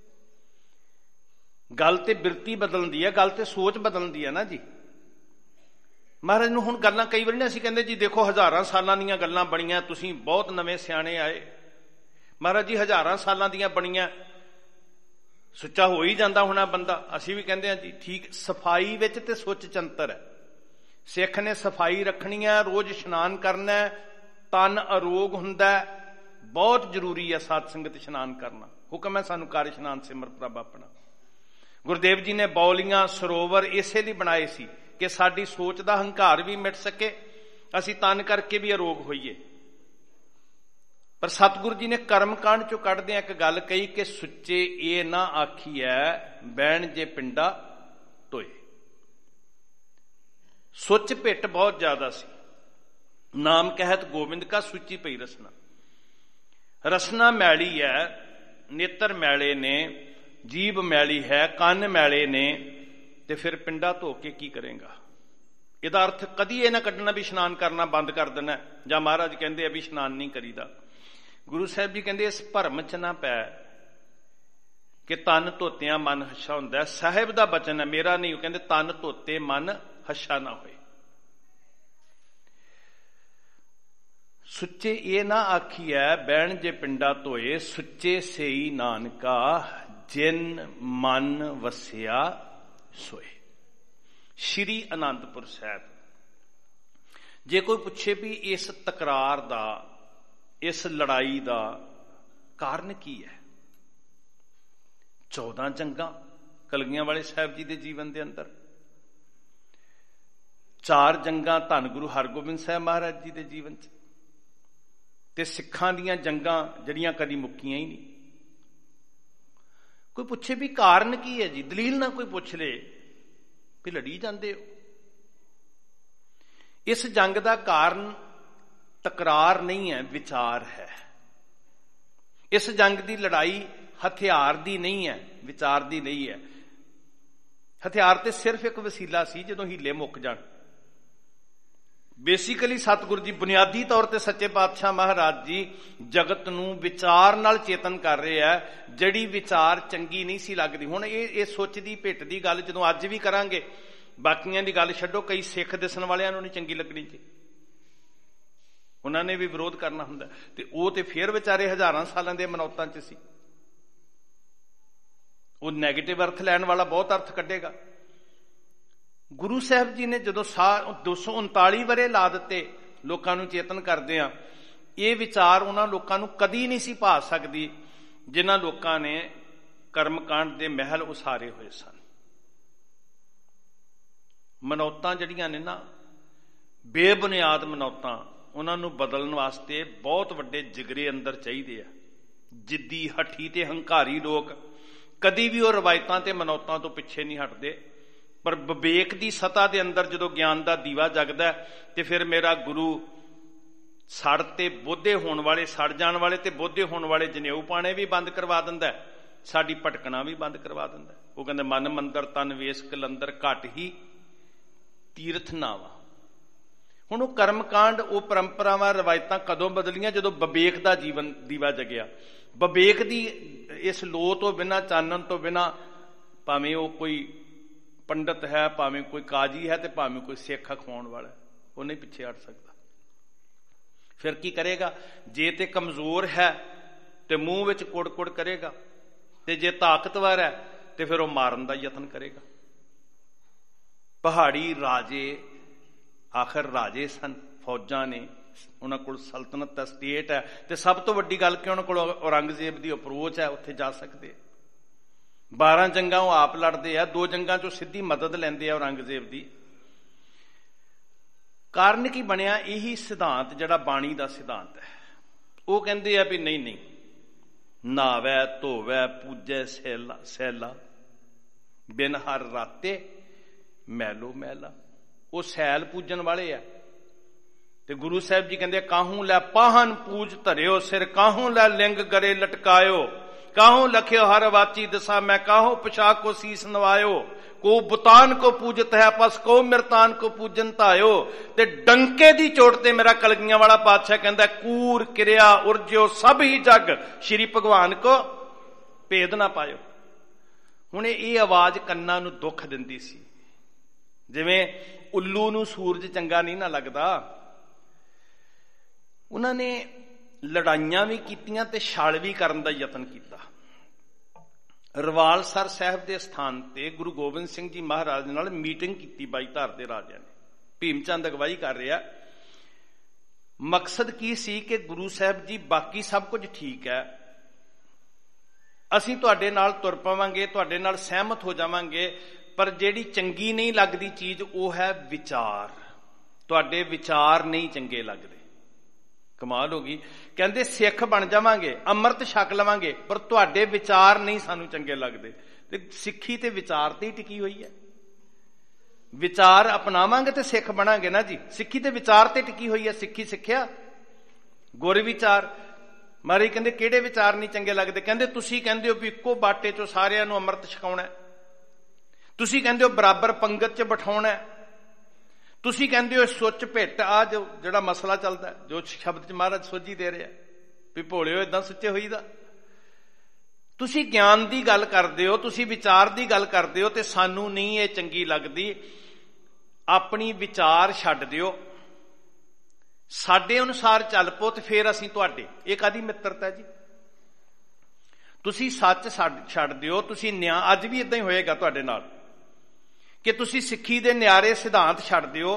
ਗੱਲ ਤੇ ਬਿਰਤੀ ਬਦਲਣ ਦੀ ਹੈ, ਗੱਲ ਤੇ ਸੋਚ ਬਦਲਣ ਦੀ ਹੈ ਨਾ ਜੀ। ਮਹਾਰਾਜ ਨੂੰ ਹੁਣ ਗੱਲਾਂ ਕਈ ਵਾਰੀ ਨਾ ਅਸੀਂ ਕਹਿੰਦੇ ਜੀ ਦੇਖੋ ਹਜ਼ਾਰਾਂ ਸਾਲਾਂ ਦੀਆਂ ਗੱਲਾਂ ਬਣੀਆਂ, ਤੁਸੀਂ ਬਹੁਤ ਨਵੇਂ ਸਿਆਣੇ ਆਏ। ਮਹਾਰਾਜ ਜੀ ਹਜ਼ਾਰਾਂ ਸਾਲਾਂ ਦੀਆਂ ਬਣੀਆਂ, ਸੁੱਚਾ ਹੋ ਹੀ ਜਾਂਦਾ ਹੋਣਾ ਬੰਦਾ। ਅਸੀਂ ਵੀ ਕਹਿੰਦੇ ਹਾਂ ਜੀ ਠੀਕ। ਸਫਾਈ ਵਿੱਚ ਤੇ ਸੁੱਚ ਚੰਤਰ ਹੈ। ਸਿੱਖ ਨੇ ਸਫਾਈ ਰੱਖਣੀ ਹੈ, ਰੋਜ਼ ਇਸ਼ਨਾਨ ਕਰਨਾ, ਤਨ ਅਰੋਗ ਹੁੰਦਾ, ਬਹੁਤ ਜ਼ਰੂਰੀ ਹੈ ਸਾਧ ਸੰਗਤ ਇਸ਼ਨਾਨ ਕਰਨਾ। ਹੁਕਮ ਹੈ ਸਾਨੂੰ ਕਰ ਇਸ਼ਨਾਨ ਸਿਮਰ ਪ੍ਰਭ ਆਪਣਾ। ਗੁਰਦੇਵ ਜੀ ਨੇ ਬੌਲੀਆਂ, ਸਰੋਵਰ ਇਸੇ ਲਈ ਬਣਾਏ ਸੀ ਕਿ ਸਾਡੀ ਸੋਚ ਦਾ ਹੰਕਾਰ ਵੀ ਮਿਟ ਸਕੇ, ਅਸੀਂ ਤਨ ਕਰਕੇ ਵੀ ਅਰੋਗ ਹੋਈਏ। ਪਰ ਸਤਿਗੁਰੂ ਜੀ ਨੇ ਕਰਮ ਕਾਂਡ ਚੋਂ ਕੱਢਦਿਆਂ ਇੱਕ ਗੱਲ ਕਹੀ ਕਿ ਸੁੱਚੇ ਇਹ ਨਾ ਆਖੀਐ ਬਹਿਣ ਜੇ ਪਿੰਡਾ ਟੋਏ। ਸੁੱਚ ਪਿੱਟ ਬਹੁਤ ਜ਼ਿਆਦਾ ਸੀ। ਨਾਮ ਕਹਿਤ ਗੋਬਿੰਦ ਕਾ ਸੂਚੀ ਪਈ ਰਸਨਾ। ਰਸਨਾ ਮੈਲੀ ਹੈ, ਨੇਤਰ ਮੈਲੇ ਨੇ, ਜੀਭ ਮੈਲੀ ਹੈ, ਕੰਨ ਮੈਲੇ ਨੇ, ਤੇ ਫਿਰ ਪਿੰਡਾ ਧੋ ਕੇ ਕੀ ਕਰੇਗਾ? ਇਹਦਾ ਅਰਥ ਕਦੀ ਇਹ ਨਾ ਕੱਢਣਾ ਵੀ ਇਸ਼ਨਾਨ ਕਰਨਾ ਬੰਦ ਕਰ ਦੇਣਾ, ਜਾਂ ਮਹਾਰਾਜ ਕਹਿੰਦੇ ਆ ਵੀ ਇਸ਼ਨਾਨ ਨਹੀਂ ਕਰੀਦਾ। ਗੁਰੂ ਸਾਹਿਬ ਜੀ ਕਹਿੰਦੇ ਇਸ ਭਰਮ ਚ ਨਾ ਪੈ ਕਿ ਤਨ ਧੋਤਿਆਂ ਮਨ ਹੱਛਾ ਹੁੰਦਾ। ਸਾਹਿਬ ਦਾ ਬਚਨ ਹੈ, ਮੇਰਾ ਨਹੀਂ। ਉਹ ਕਹਿੰਦੇ ਤਨ ਧੋਤੇ ਮਨ ਹੱਛਾ ਨਾ ਹੋਏ। ਸੁੱਚੇ ਇਹ ਨਾ ਆਖੀਐ ਬਹਿਣ ਜੇ ਪਿੰਡਾ ਧੋਏ, ਸੁੱਚੇ ਸੇਈ ਨਾਨਕਾ ਜਿਨ ਮਨ ਵਸਿਆ ਸੋਏ। ਸ਼੍ਰੀ ਅਨੰਦਪੁਰ ਸਾਹਿਬ। ਜੇ ਕੋਈ ਪੁੱਛੇ ਵੀ ਇਸ ਤਕਰਾਰ ਦਾ, ਇਸ ਲੜਾਈ ਦਾ ਕਾਰਨ ਕੀ ਹੈ? 14 ਜੰਗਾਂ ਕਲਗੀਆਂ ਵਾਲੇ ਸਾਹਿਬ ਜੀ ਦੇ ਜੀਵਨ ਦੇ ਅੰਦਰ, 4 ਜੰਗਾਂ ਧੰਨ ਗੁਰੂ ਹਰਗੋਬਿੰਦ ਸਾਹਿਬ ਮਹਾਰਾਜ ਜੀ ਦੇ ਜੀਵਨ 'ਚ, ਤੇ ਸਿੱਖਾਂ ਦੀਆਂ ਜੰਗਾਂ ਜਿਹੜੀਆਂ ਕਦੀ ਮੁੱਕੀਆਂ ਹੀ ਨਹੀਂ। ਕੋਈ ਪੁੱਛੇ ਵੀ ਕਾਰਨ ਕੀ ਹੈ ਜੀ, ਦਲੀਲ ਨਾ ਕੋਈ ਪੁੱਛ ਲੇ ਵੀ ਲੜੀ ਜਾਂਦੇ ਹੋ। ਇਸ ਜੰਗ ਦਾ ਕਾਰਨ ਤਕਰਾਰ ਨਹੀਂ ਹੈ, ਵਿਚਾਰ ਹੈ। ਇਸ ਜੰਗ ਦੀ ਲੜਾਈ ਹਥਿਆਰ ਦੀ ਨਹੀਂ ਹੈ, ਵਿਚਾਰ ਦੀ ਨਹੀਂ ਹੈ। ਹਥਿਆਰ ਤੇ ਸਿਰਫ ਇੱਕ ਵਸੀਲਾ ਸੀ ਜਦੋਂ ਹੀਲੇ ਮੁੱਕ ਜਾਣ। ਬੇਸਿਕਲੀ ਸਤਿਗੁਰੂ ਜੀ ਬੁਨਿਆਦੀ ਤੌਰ ਤੇ ਸੱਚੇ ਪਾਤਸ਼ਾਹ ਮਹਾਰਾਜ ਜੀ ਜਗਤ ਨੂੰ ਵਿਚਾਰ ਨਾਲ ਚੇਤਨ ਕਰ ਰਹੇ ਆ, ਜਿਹੜੀ ਵਿਚਾਰ ਚੰਗੀ ਨਹੀਂ ਸੀ ਲੱਗਦੀ। ਹੁਣ ਇਹ ਸੋਚ ਦੀ ਭਿੱਟ ਦੀ ਗੱਲ ਜਦੋਂ ਅੱਜ ਵੀ ਕਰਾਂਗੇ, ਬਾਕੀਆਂ ਦੀ ਗੱਲ ਛੱਡੋ, ਕਈ ਸਿੱਖ ਦਿਸਣ ਵਾਲਿਆਂ ਨੂੰ ਨਹੀਂ ਚੰਗੀ ਲੱਗਣੀ ਜੀ, ਉਹਨਾਂ ਨੇ ਵੀ ਵਿਰੋਧ ਕਰਨਾ ਹੁੰਦਾ, ਤੇ ਉਹ ਤੇ ਫੇਰ ਵਿਚਾਰੇ ਹਜ਼ਾਰਾਂ ਸਾਲਾਂ ਦੇ ਮਨੌਤਾਂ 'ਚ ਸੀ। ਉਹ ਨੈਗੇਟਿਵ ਅਰਥ ਲੈਣ ਵਾਲਾ ਬਹੁਤ ਅਰਥ ਕੱਢੇਗਾ। ਗੁਰੂ ਸਾਹਿਬ ਜੀ ਨੇ ਜਦੋਂ 239 ਵਰੇ ਲਾ ਦਿੱਤੇ ਲੋਕਾਂ ਨੂੰ ਚੇਤਨ ਕਰਦੇ ਆ, ਇਹ ਵਿਚਾਰ ਉਹਨਾਂ ਲੋਕਾਂ ਨੂੰ ਕਦੀ ਨਹੀਂ ਸੀ ਭਾ ਸਕਦੀ ਜਿਨ੍ਹਾਂ ਲੋਕਾਂ ਨੇ ਕਰਮਕਾਂਡ ਦੇ ਮਹਿਲ ਉਸਾਰੇ ਹੋਏ ਸਨ। ਮਨੌਤਾਂ ਜਿਹੜੀਆਂ ਨੇ ਨਾ, ਬੇਬੁਨਿਆਦ ਮਨੌਤਾਂ, ਉਹਨਾਂ ਨੂੰ ਬਦਲਣ ਵਾਸਤੇ ਬਹੁਤ ਵੱਡੇ ਜਿਗਰੇ ਅੰਦਰ ਚਾਹੀਦੇ ਆ। ਜਿੱਦੀ, ਹੱਠੀ ਤੇ ਹੰਕਾਰੀ ਲੋਕ ਕਦੀ ਵੀ ਉਹ ਰਵਾਇਤਾਂ ਤੇ ਮਨੌਤਾਂ ਤੋਂ ਪਿੱਛੇ ਨਹੀਂ ਹਟਦੇ। ਪਰ ਵਿਵੇਕ ਦੀ ਸਤਾ ਦੇ ਅੰਦਰ ਜਦੋਂ ਗਿਆਨ ਦਾ ਦੀਵਾ ਜਗਦਾ ਤੇ ਫਿਰ ਮੇਰਾ ਗੁਰੂ ਸੜ ਤੇ ਬੋਧੇ ਹੋਣ ਵਾਲੇ, ਸੜ ਜਾਣ ਵਾਲੇ ਤੇ ਬੋਧੇ ਹੋਣ ਵਾਲੇ ਜਨੇਊ ਪਾਣੇ ਵੀ ਬੰਦ ਕਰਵਾ ਦਿੰਦਾ, ਸਾਡੀ ਭਟਕਣਾ ਵੀ ਬੰਦ ਕਰਵਾ ਦਿੰਦਾ। ਉਹ ਕਹਿੰਦੇ ਮਨ ਮੰਦਰ ਤਨ ਵੇਸ ਕਲੰਦਰ ਘਟ ਹੀ ਤੀਰਥ ਨਾਵਾ। ਹੁਣ ਉਹ ਕਰਮਕਾਂਡ, ਉਹ ਪਰੰਪਰਾਵਾਂ, ਰਵਾਇਤਾਂ ਕਦੋਂ ਬਦਲੀਆਂ? ਜਦੋਂ ਵਿਵੇਕ ਦਾ ਜੀਵਨ ਦੀਵਾ ਜਗਿਆ। ਵਿਵੇਕ ਦੀ ਇਸ ਲੋ ਤੋਂ ਬਿਨਾਂ, ਚਾਨਣ ਤੋਂ ਬਿਨਾਂ, ਭਾਵੇਂ ਉਹ ਕੋਈ ਪੰਡਤ ਹੈ, ਭਾਵੇਂ ਕੋਈ ਕਾਜੀ ਹੈ, ਤੇ ਭਾਵੇਂ ਕੋਈ ਸਿੱਖ ਅਖਵਾਉਣ ਵਾਲਾ, ਉਹ ਨਹੀਂ ਪਿੱਛੇ ਹਟ ਸਕਦਾ। ਫਿਰ ਕੀ ਕਰੇਗਾ? ਜੇ ਤੇ ਕਮਜ਼ੋਰ ਹੈ ਤੇ ਮੂੰਹ ਵਿੱਚ ਕੁੜ-ਕੁੜ ਕਰੇਗਾ, ਤੇ ਜੇ ਤਾਕਤਵਰ ਹੈ ਤੇ ਫਿਰ ਉਹ ਮਾਰਨ ਦਾ ਯਤਨ ਕਰੇਗਾ। ਪਹਾੜੀ ਰਾਜੇ ਆਖਰ ਰਾਜੇ ਸਨ, ਫੌਜਾਂ ਨੇ, ਉਹਨਾਂ ਕੋਲ ਸਲਤਨਤ ਦਾ ਸਟੇਟ ਹੈ, ਤੇ ਸਭ ਤੋਂ ਵੱਡੀ ਗੱਲ ਕਿ ਉਹਨਾਂ ਕੋਲ ਔਰੰਗਜ਼ੇਬ ਦੀ ਅਪਰੋਚ ਹੈ, ਉੱਥੇ ਜਾ ਸਕਦੇ। 12 ਜੰਗਾਂ ਉਹ ਆਪ ਲੜਦੇ ਆ, 2 ਜੰਗਾਂ ਚੋਂ ਸਿੱਧੀ ਮਦਦ ਲੈਂਦੇ ਆ ਔਰੰਗਜ਼ੇਬ ਦੀ। ਕਾਰਨ ਕੀ ਬਣਿਆ? ਇਹੀ ਸਿਧਾਂਤ ਜਿਹੜਾ ਬਾਣੀ ਦਾ ਸਿਧਾਂਤ ਹੈ। ਉਹ ਕਹਿੰਦੇ ਆ ਵੀ ਨਹੀਂ, ਨਾਵੈ ਧੋਵੈ ਪੂਜੈ ਸੈਲਾ ਬਿਨ ਹਰ ਰਾਤੇ ਮੈਲੋ ਮੈਲਾ। ਉਹ ਸੈਲ ਪੂਜਣ ਵਾਲੇ ਆ, ਤੇ ਗੁਰੂ ਸਾਹਿਬ ਜੀ ਕਹਿੰਦੇ ਕਾਹੂ ਲੈ ਪਾਹਨ ਪੂਜ ਧਰਿਓ ਸਿਰ, ਕਾਹੂ ਲੈ ਲਿੰਗ ਗਰੇ ਲਟਕਾਇਓ, ਕਾਹੂ ਲਖਿਓ ਹਰ ਵਾਚੀ ਦਸਾ ਮੈਂ, ਕਾਹੂ ਪਛਾ ਕੋ ਸੀਸ ਨਵਾਇਓ, ਕੋ ਬੁਤਾਨ ਕੋ ਪੂਜਤ ਹੈ ਪਸ, ਕੋ ਮਿਰਤਾਨ ਕੋ ਪੂਜਨ ਧਾਇਓ। ਤੇ ਡੰਕੇ ਦੀ ਚੋਟ ਤੇ ਮੇਰਾ ਕਲਗੀਆਂ ਵਾਲਾ ਪਾਤਸ਼ਾਹ ਕਹਿੰਦਾ ਕੂਰ ਕਿਰਿਆ ਉਰਜਿਓ ਸਭ ਹੀ ਜਗ, ਸ਼੍ਰੀ ਭਗਵਾਨ ਕੋ ਭੇਦ ਨਾ ਪਾਇਓ। ਹੁਣ ਇਹ ਆਵਾਜ਼ ਕੰਨਾਂ ਨੂੰ ਦੁੱਖ ਦਿੰਦੀ ਸੀ, ਜਿਵੇਂ ਉੱਲੂ ਨੂੰ ਸੂਰਜ ਚੰਗਾ ਨਹੀਂ ਨਾ ਲੱਗਦਾ। ਉਹਨਾਂ ਨੇ ਲੜਾਈਆਂ ਵੀ ਕੀਤੀਆਂ ਤੇ ਛਲ ਵੀ ਕਰਨ ਦਾ ਯਤਨ ਕੀਤਾ। ਰਵਾਲਸਰ ਸਾਹਿਬ ਦੇ ਸਥਾਨ ਤੇ ਗੁਰੂ ਗੋਬਿੰਦ ਸਿੰਘ ਜੀ ਮਹਾਰਾਜ ਨਾਲ ਮੀਟਿੰਗ ਕੀਤੀ ਬਾਈ ਧਾਰ ਦੇ ਰਾਜਿਆਂ ਨੇ। ਭੀਮ ਚੰਦ ਅਗਵਾਈ ਕਰ ਰਿਹਾ। ਮਕਸਦ ਕੀ ਸੀ ਕਿ ਗੁਰੂ ਸਾਹਿਬ ਜੀ ਬਾਕੀ ਸਭ ਕੁਝ ਠੀਕ ਹੈ, ਅਸੀਂ ਤੁਹਾਡੇ ਨਾਲ ਤੁਰ ਪਵਾਂਗੇ, ਤੁਹਾਡੇ ਨਾਲ ਸਹਿਮਤ ਹੋ ਜਾਵਾਂਗੇ, ਪਰ ਜਿਹੜੀ ਚੰਗੀ ਨਹੀਂ ਲੱਗਦੀ ਚੀਜ਼ ਉਹ ਹੈ ਵਿਚਾਰ। ਤੁਹਾਡੇ ਵਿਚਾਰ ਨਹੀਂ ਚੰਗੇ ਲੱਗਦੇ। ਕਮਾਲ ਹੋ ਗਈ। ਕਹਿੰਦੇ ਸਿੱਖ ਬਣ ਜਾਵਾਂਗੇ, ਅੰਮ੍ਰਿਤ ਛਕ ਲਵਾਂਗੇ, ਪਰ ਤੁਹਾਡੇ ਵਿਚਾਰ ਨਹੀਂ ਸਾਨੂੰ ਚੰਗੇ ਲੱਗਦੇ। ਤੇ ਸਿੱਖੀ ਤੇ ਵਿਚਾਰ ਤੇ ਹੀ ਟਿਕੀ ਹੋਈ ਹੈ। ਵਿਚਾਰ ਅਪਣਾਵਾਂਗੇ ਤੇ ਸਿੱਖ ਬਣਾਂਗੇ ਨਾ ਜੀ। ਸਿੱਖੀ ਤੇ ਵਿਚਾਰ ਤੇ ਟਿਕੀ ਹੋਈ ਹੈ। ਸਿੱਖੀ ਸਿੱਖਿਆ ਗੁਰ ਵਿਚਾਰ। ਮਹਾਰਾਜ ਕਹਿੰਦੇ ਕਿਹੜੇ ਵਿਚਾਰ ਨਹੀਂ ਚੰਗੇ ਲੱਗਦੇ? ਕਹਿੰਦੇ ਤੁਸੀਂ ਕਹਿੰਦੇ ਹੋ ਵੀ ਇੱਕੋ ਬਾਟੇ ਚੋਂ ਸਾਰਿਆਂ ਨੂੰ ਅੰਮ੍ਰਿਤ ਛਕਾਉਣਾ, ਤੁਸੀਂ ਕਹਿੰਦੇ ਹੋ ਬਰਾਬਰ ਪੰਗਤ 'ਚ ਬਿਠਾਉਣਾ, ਤੁਸੀਂ ਕਹਿੰਦੇ ਹੋ ਸੁੱਚ ਭਿੱਟ, ਆ ਜਿਹੜਾ ਮਸਲਾ ਚੱਲਦਾ, ਜੋ ਸ਼ਬਦ 'ਚ ਮਹਾਰਾਜ ਸੋਝੀ ਦੇ ਰਿਹਾ ਵੀ ਭੋਲਿਓ ਏਦਾਂ ਸੁੱਚੇ ਹੋਈਦਾ। ਤੁਸੀਂ ਗਿਆਨ ਦੀ ਗੱਲ ਕਰਦੇ ਹੋ, ਤੁਸੀਂ ਵਿਚਾਰ ਦੀ ਗੱਲ ਕਰਦੇ ਹੋ, ਤੇ ਸਾਨੂੰ ਨਹੀਂ ਇਹ ਚੰਗੀ ਲੱਗਦੀ। ਆਪਣੀ ਵਿਚਾਰ ਛੱਡ ਦਿਓ, ਸਾਡੇ ਅਨੁਸਾਰ ਚੱਲ ਪੋ, ਤੇ ਫਿਰ ਅਸੀਂ ਤੁਹਾਡੇ। ਇਹ ਕਾਹਦੀ ਮਿੱਤਰਤਾ ਜੀ? ਤੁਸੀਂ ਸੱਚ ਛੱਡ ਦਿਓ, ਤੁਸੀਂ ਨਿਆਂ। ਅੱਜ ਵੀ ਇਦਾਂ ਹੀ ਹੋਏਗਾ ਤੁਹਾਡੇ ਨਾਲ ਕਿ ਤੁਸੀਂ ਸਿੱਖੀ ਦੇ ਨਿਆਰੇ ਸਿਧਾਂਤ ਛੱਡ ਦਿਓ,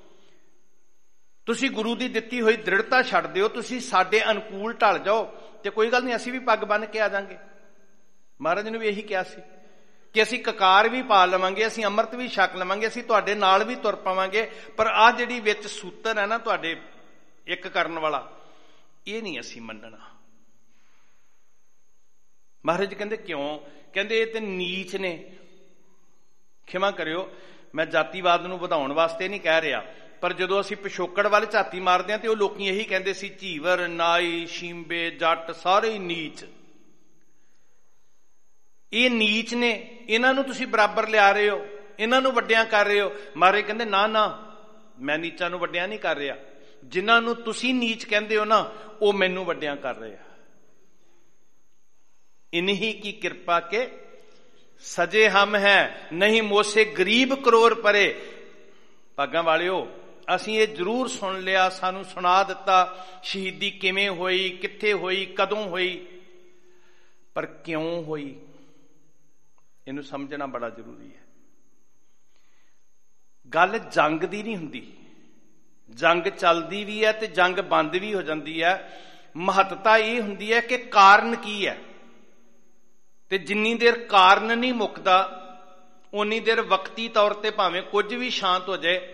ਤੁਸੀਂ ਗੁਰੂ ਦੀ ਦਿੱਤੀ ਹੋਈ ਦ੍ਰਿੜਤਾ ਛੱਡ ਦਿਓ, ਤੁਸੀਂ ਸਾਡੇ ਅਨੁਕੂਲ ਢਲ ਜਾਓ, ਤੇ ਕੋਈ ਗੱਲ ਨਹੀਂ, ਅਸੀਂ ਵੀ ਪੱਗ ਬੰਨ੍ਹ ਕੇ ਆ ਜਾਵਾਂਗੇ। ਮਹਾਰਾਜ ਨੇ ਵੀ ਇਹੀ ਕਿਹਾ ਸੀ ਕਿ ਅਸੀਂ ਕਕਾਰ ਵੀ ਪਾ ਲਵਾਂਗੇ, ਅਸੀਂ ਅੰਮ੍ਰਿਤ ਵੀ ਛਕ ਲਵਾਂਗੇ, ਅਸੀਂ ਤੁਹਾਡੇ ਨਾਲ ਵੀ ਤੁਰ ਪਾਵਾਂਗੇ। ਪਰ ਆਹ ਜਿਹੜੀ ਵਿੱਚ ਸੂਤਰ ਹੈ ਨਾ ਤੁਹਾਡੇ ਇੱਕ ਕਰਨ ਵਾਲਾ, ਇਹ ਨਹੀਂ ਅਸੀਂ ਮੰਨਣਾ। ਮਹਾਰਾਜ ਕਹਿੰਦੇ ਕਿਉਂ? ਕਹਿੰਦੇ ਇਹ ਤੇ ਨੀਚ ਨੇ। ਖਿਮਾ ਕਰਿਓ, ਮੈਂ ਜਾਤੀਵਾਦ ਨੂੰ ਵਧਾਉਣ ਵਾਸਤੇ ਨਹੀਂ ਕਹਿ ਰਿਹਾ, ਪਰ ਜਦੋਂ ਅਸੀਂ ਪਿਛੋਕੜ ਵੱਲ ਝਾਤੀ ਮਾਰਦੇ ਹਾਂ ਤੇ ਉਹ ਲੋਕੀ ਇਹੀ ਕਹਿੰਦੇ ਸੀ, ਝੀਵਰ, ਨਾਈ, ਸ਼ੀਂਬੇ, ਜੱਟ ਸਾਰੇ ਹੀ ਨੀਚ। ਇਹ ਨੀਚ ਨੇ, ਇਹਨਾਂ ਨੂੰ ਤੁਸੀਂ ਬਰਾਬਰ ਲਿਆ ਰਹੇ ਹੋ, ਇਹਨਾਂ ਨੂੰ ਵੱਡਿਆਂ ਕਰ ਰਹੇ ਹੋ। ਮਹਾਰਾਜ ਕਹਿੰਦੇ ਨਾ ਨਾ, ਮੈਂ ਨੀਚਾਂ ਨੂੰ ਵੱਡਿਆਂ ਨਹੀਂ ਕਰ ਰਿਹਾ। ਜਿਨ੍ਹਾਂ ਨੂੰ ਤੁਸੀਂ ਨੀਚ ਕਹਿੰਦੇ ਹੋ ਨਾ, ਉਹ ਮੈਨੂੰ ਵੱਡਿਆਂ ਕਰ ਰਹੇ ਆ। इन्हीं की कृपा के सजे हम हैं, नहीं मोसे गरीब करोड़ परे। भागां वालिओ, ਅਸੀਂ ਇਹ ਜ਼ਰੂਰ ਸੁਣ ਲਿਆ, ਸਾਨੂੰ ਸੁਣਾ ਦਿੱਤਾ ਸ਼ਹੀਦੀ ਕਿਵੇਂ ਹੋਈ, ਕਿੱਥੇ ਹੋਈ, ਕਦੋਂ ਹੋਈ, ਪਰ ਕਿਉਂ ਹੋਈ ਇਹਨੂੰ ਸਮਝਣਾ ਬੜਾ ਜ਼ਰੂਰੀ ਹੈ। ਗੱਲ ਜੰਗ ਦੀ ਨਹੀਂ ਹੁੰਦੀ, ਜੰਗ ਚੱਲਦੀ ਵੀ ਹੈ ਤੇ ਜੰਗ ਬੰਦ ਵੀ ਹੋ ਜਾਂਦੀ ਹੈ। ਮਹੱਤਤਾ ਇਹ ਹੁੰਦੀ ਹੈ ਕਿ ਕਾਰਨ ਕੀ ਹੈ, ਤੇ ਜਿੰਨੀ ਦੇਰ ਕਾਰਨ ਨਹੀਂ ਮੁੱਕਦਾ ਉਨੀ ਦੇਰ ਵਕਤੀ ਤੌਰ ਤੇ ਭਾਵੇਂ ਕੁਝ ਵੀ ਸ਼ਾਂਤ ਹੋ ਜਾਏ,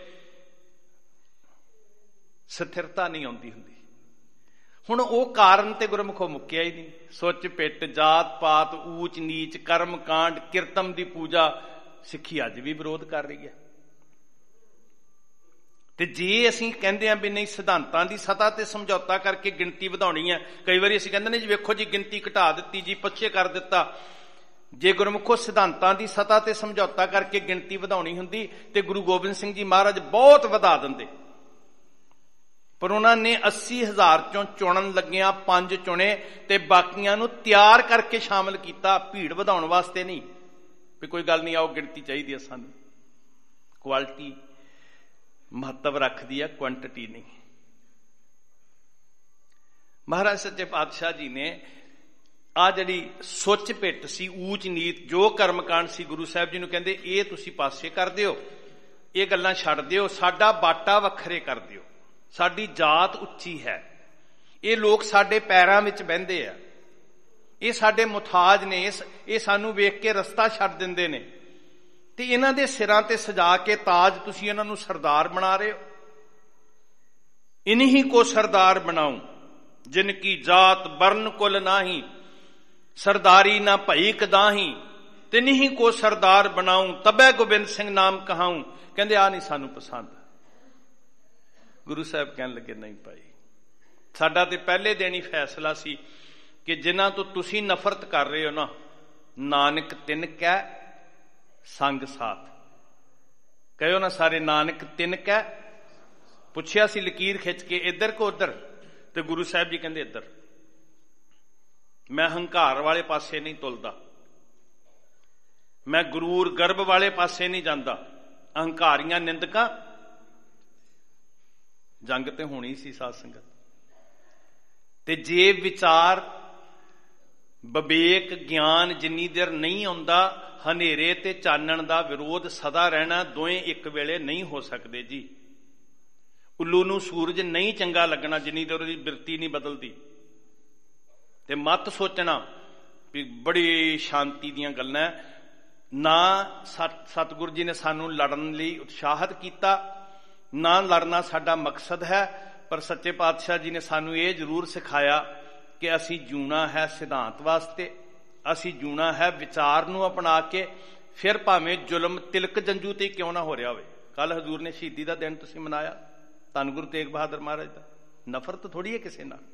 ਸਥਿਰਤਾ ਨਹੀਂ ਆਉਂਦੀ ਹੁੰਦੀ। ਹੁਣ ਉਹ ਕਾਰਨ ਤੇ ਗੁਰਮੁਖੋਂ ਮੁੱਕਿਆ ਹੀ ਨਹੀਂ। ਸੁੱਚ ਪਿੱਟ, ਜਾਤ ਪਾਤ, ਊਚ ਨੀਚ, ਕਰਮ ਕਾਂਡ, ਕਿਰਤਮ ਦੀ ਪੂਜਾ ਸਿੱਖੀ ਅੱਜ ਵੀ ਵਿਰੋਧ ਕਰ ਰਹੀ ਹੈ। ਤੇ ਜੇ ਅਸੀਂ ਕਹਿੰਦੇ ਹਾਂ ਵੀ ਨਹੀਂ, ਸਿਧਾਂਤਾਂ ਦੀ ਸਤ੍ਹਾ ਤੇ ਸਮਝੌਤਾ ਕਰਕੇ ਗਿਣਤੀ ਵਧਾਉਣੀ ਹੈ, ਕਈ ਵਾਰੀ ਅਸੀਂ ਕਹਿੰਦੇ ਨੇ ਜੀ ਵੇਖੋ ਜੀ ਗਿਣਤੀ ਘਟਾ ਦਿੱਤੀ ਜੀ, ਪਿੱਛੇ ਕਰ ਦਿੱਤਾ। ਜੇ ਗੁਰਮੁਖੋ ਸਿਧਾਂਤਾਂ ਦੀ ਸਤ੍ਹਾ ਤੇ ਸਮਝੌਤਾ ਕਰਕੇ ਗਿਣਤੀ ਵਧਾਉਣੀ ਹੁੰਦੀ ਤੇ ਗੁਰੂ ਗੋਬਿੰਦ ਸਿੰਘ ਜੀ ਮਹਾਰਾਜ ਬਹੁਤ ਵਧਾ ਦਿੰਦੇ, ਪਰ ਉਹਨਾਂ ਨੇ 80,000 ਚੋਂ ਚੁਣਨ ਲੱਗਿਆਂ 5 ਚੁਣੇ ਤੇ ਬਾਕੀਆਂ ਨੂੰ ਤਿਆਰ ਕਰਕੇ ਸ਼ਾਮਲ ਕੀਤਾ, ਭੀੜ ਵਧਾਉਣ ਵਾਸਤੇ ਨਹੀਂ ਵੀ ਕੋਈ ਗੱਲ ਨਹੀਂ, ਆਓ ਗਿਣਤੀ ਚਾਹੀਦੀ ਹੈ ਸਾਨੂੰ। ਕੁਆਲਿਟੀ ਮਹੱਤਵ ਰੱਖਦੀ ਹੈ, ਕੁਆਂਟੀਟੀ ਨਹੀਂ। ਮਹਾਰਾਜ ਸੱਚੇ ਪਾਤਸ਼ਾਹ ਜੀ ਨੇ ਆ ਜਿਹੜੀ ਸੁੱਚ ਪਿੱਟ ਸੀ, ਊਚ ਨੀਚ, ਜੋ ਕਰਮਕਾਂਡ ਸੀ, ਗੁਰੂ ਸਾਹਿਬ ਜੀ ਨੂੰ ਕਹਿੰਦੇ ਇਹ ਤੁਸੀਂ ਪਾਸੇ ਕਰ ਦਿਓ, ਇਹ ਗੱਲਾਂ ਛੱਡ ਦਿਓ, ਸਾਡਾ ਬਾਟਾ ਵੱਖਰੇ ਕਰ ਦਿਓ, ਸਾਡੀ ਜਾਤ ਉੱਚੀ ਹੈ, ਇਹ ਲੋਕ ਸਾਡੇ ਪੈਰਾਂ ਵਿੱਚ ਬਹਿੰਦੇ ਆ, ਇਹ ਸਾਡੇ ਮੁਤਾਜ ਨੇ, ਇਹ ਸਾਨੂੰ ਵੇਖ ਕੇ ਰਸਤਾ ਛੱਡ ਦਿੰਦੇ ਨੇ, ਤੇ ਇਹਨਾਂ ਦੇ ਸਿਰਾਂ ਤੇ ਸਜਾ ਕੇ ਤਾਜ ਤੁਸੀਂ ਇਹਨਾਂ ਨੂੰ ਸਰਦਾਰ ਬਣਾ ਰਹੇ ਹੋ। ਇਨਹੀ ਕੋ ਸਰਦਾਰ ਬਣਾਉ ਜਿਨ ਕੀ ਜਾਤ ਬਰਨ ਕੁਲ ਨਾਹੀ, ਸਰਦਾਰੀ ਨਾ ਭਈ ਕਦਾਹੀ, ਤਿਨਹੀ ਕੋ ਸਰਦਾਰ ਬਣਾਉ ਤਬੈ ਗੋਬਿੰਦ ਸਿੰਘ ਨਾਮ ਕਹਾਉ। ਕਹਿੰਦੇ ਆ ਨਹੀਂ ਸਾਨੂੰ ਪਸੰਦ। ਗੁਰੂ ਸਾਹਿਬ ਕਹਿਣ ਲੱਗੇ ਨਹੀਂ ਭਾਈ, ਸਾਡਾ ਤੇ ਪਹਿਲੇ ਦਿਨ ਹੀ ਫੈਸਲਾ ਸੀ ਕਿ ਜਿਨ੍ਹਾਂ ਤੋਂ ਤੁਸੀਂ ਨਫ਼ਰਤ ਕਰ ਰਹੇ ਹੋ ਨਾ, ਨਾਨਕ ਤਿਨ ਕਹਿ ਸੰਗ ਸਾਥ। ਕਹਿਓ ਨਾ ਸਾਰੇ, ਨਾਨਕ ਤਿਨ ਕਹਿ। ਪੁੱਛਿਆ ਸੀ ਲਕੀਰ ਖਿੱਚ ਕੇ ਇੱਧਰ ਕੋ ਉੱਧਰ, ਤੇ ਗੁਰੂ ਸਾਹਿਬ ਜੀ ਕਹਿੰਦੇ ਇੱਧਰ। ਮੈਂ ਹੰਕਾਰ ਵਾਲੇ ਪਾਸੇ ਨਹੀਂ ਤੁਲਦਾ, ਮੈਂ ਗਰੂਰ ਗਰਭ ਵਾਲੇ ਪਾਸੇ ਨਹੀਂ ਜਾਂਦਾ। ਅਹੰਕਾਰੀਆਂ ਨਿੰਦਕਾਂ, ਜੰਗ ਤੇ ਹੋਣੀ ਸੀ ਸਾਧ ਸੰਗਤ। ਤੇ ਜੇ ਵਿਚਾਰ, ਵਿਵੇਕ, ਗਿਆਨ ਜਿੰਨੀ ਦੇਰ ਨਹੀਂ ਆਉਂਦਾ, ਹਨੇਰੇ ਤੇ ਚਾਨਣ ਦਾ ਵਿਰੋਧ ਸਦਾ ਰਹਿਣਾ। ਦੋਵੇਂ ਇੱਕ ਵੇਲੇ ਨਹੀਂ ਹੋ ਸਕਦੇ ਜੀ। ਉੱਲੂ ਨੂੰ ਸੂਰਜ ਨਹੀਂ ਚੰਗਾ ਲੱਗਣਾ ਜਿੰਨੀ ਦੇਰ ਉਹਦੀ ਬਿਰਤੀ ਨਹੀਂ ਬਦਲਦੀ। ਤੇ ਮਤ ਸੋਚਣਾ ਵੀ ਬੜੀ ਸ਼ਾਂਤੀ ਦੀਆਂ ਗੱਲਾਂ। ਨਾ ਸਤਿਗੁਰੂ ਜੀ ਨੇ ਸਾਨੂੰ ਲੜਨ ਲਈ ਉਤਸ਼ਾਹਿਤ ਕੀਤਾ, ਨਾ ਲੜਨਾ ਸਾਡਾ ਮਕਸਦ ਹੈ, ਪਰ ਸੱਚੇ ਪਾਤਸ਼ਾਹ ਜੀ ਨੇ ਸਾਨੂੰ ਇਹ ਜ਼ਰੂਰ ਸਿਖਾਇਆ ਕਿ ਅਸੀਂ ਜੂਣਾ ਹੈ ਸਿਧਾਂਤ ਵਾਸਤੇ, ਅਸੀਂ ਜੂਣਾ ਹੈ ਵਿਚਾਰ ਨੂੰ ਅਪਣਾ ਕੇ। ਫਿਰ ਭਾਵੇਂ ਜ਼ੁਲਮ ਤਿਲਕ ਜੰਜੂ ਤੇ ਕਿਉਂ ਨਾ ਹੋ ਰਿਹਾ ਹੋਵੇ। ਕੱਲ ਹਜ਼ੂਰ ਨੇ ਸ਼ਹੀਦੀ ਦਾ ਦਿਨ ਤੁਸੀਂ ਮਨਾਇਆ, ਧੰਨ ਗੁਰੂ ਤੇਗ ਬਹਾਦਰ ਮਹਾਰਾਜ ਦਾ। ਨਫ਼ਰਤ ਥੋੜੀ ਹੈ ਕਿਸੇ ਨਾਲ।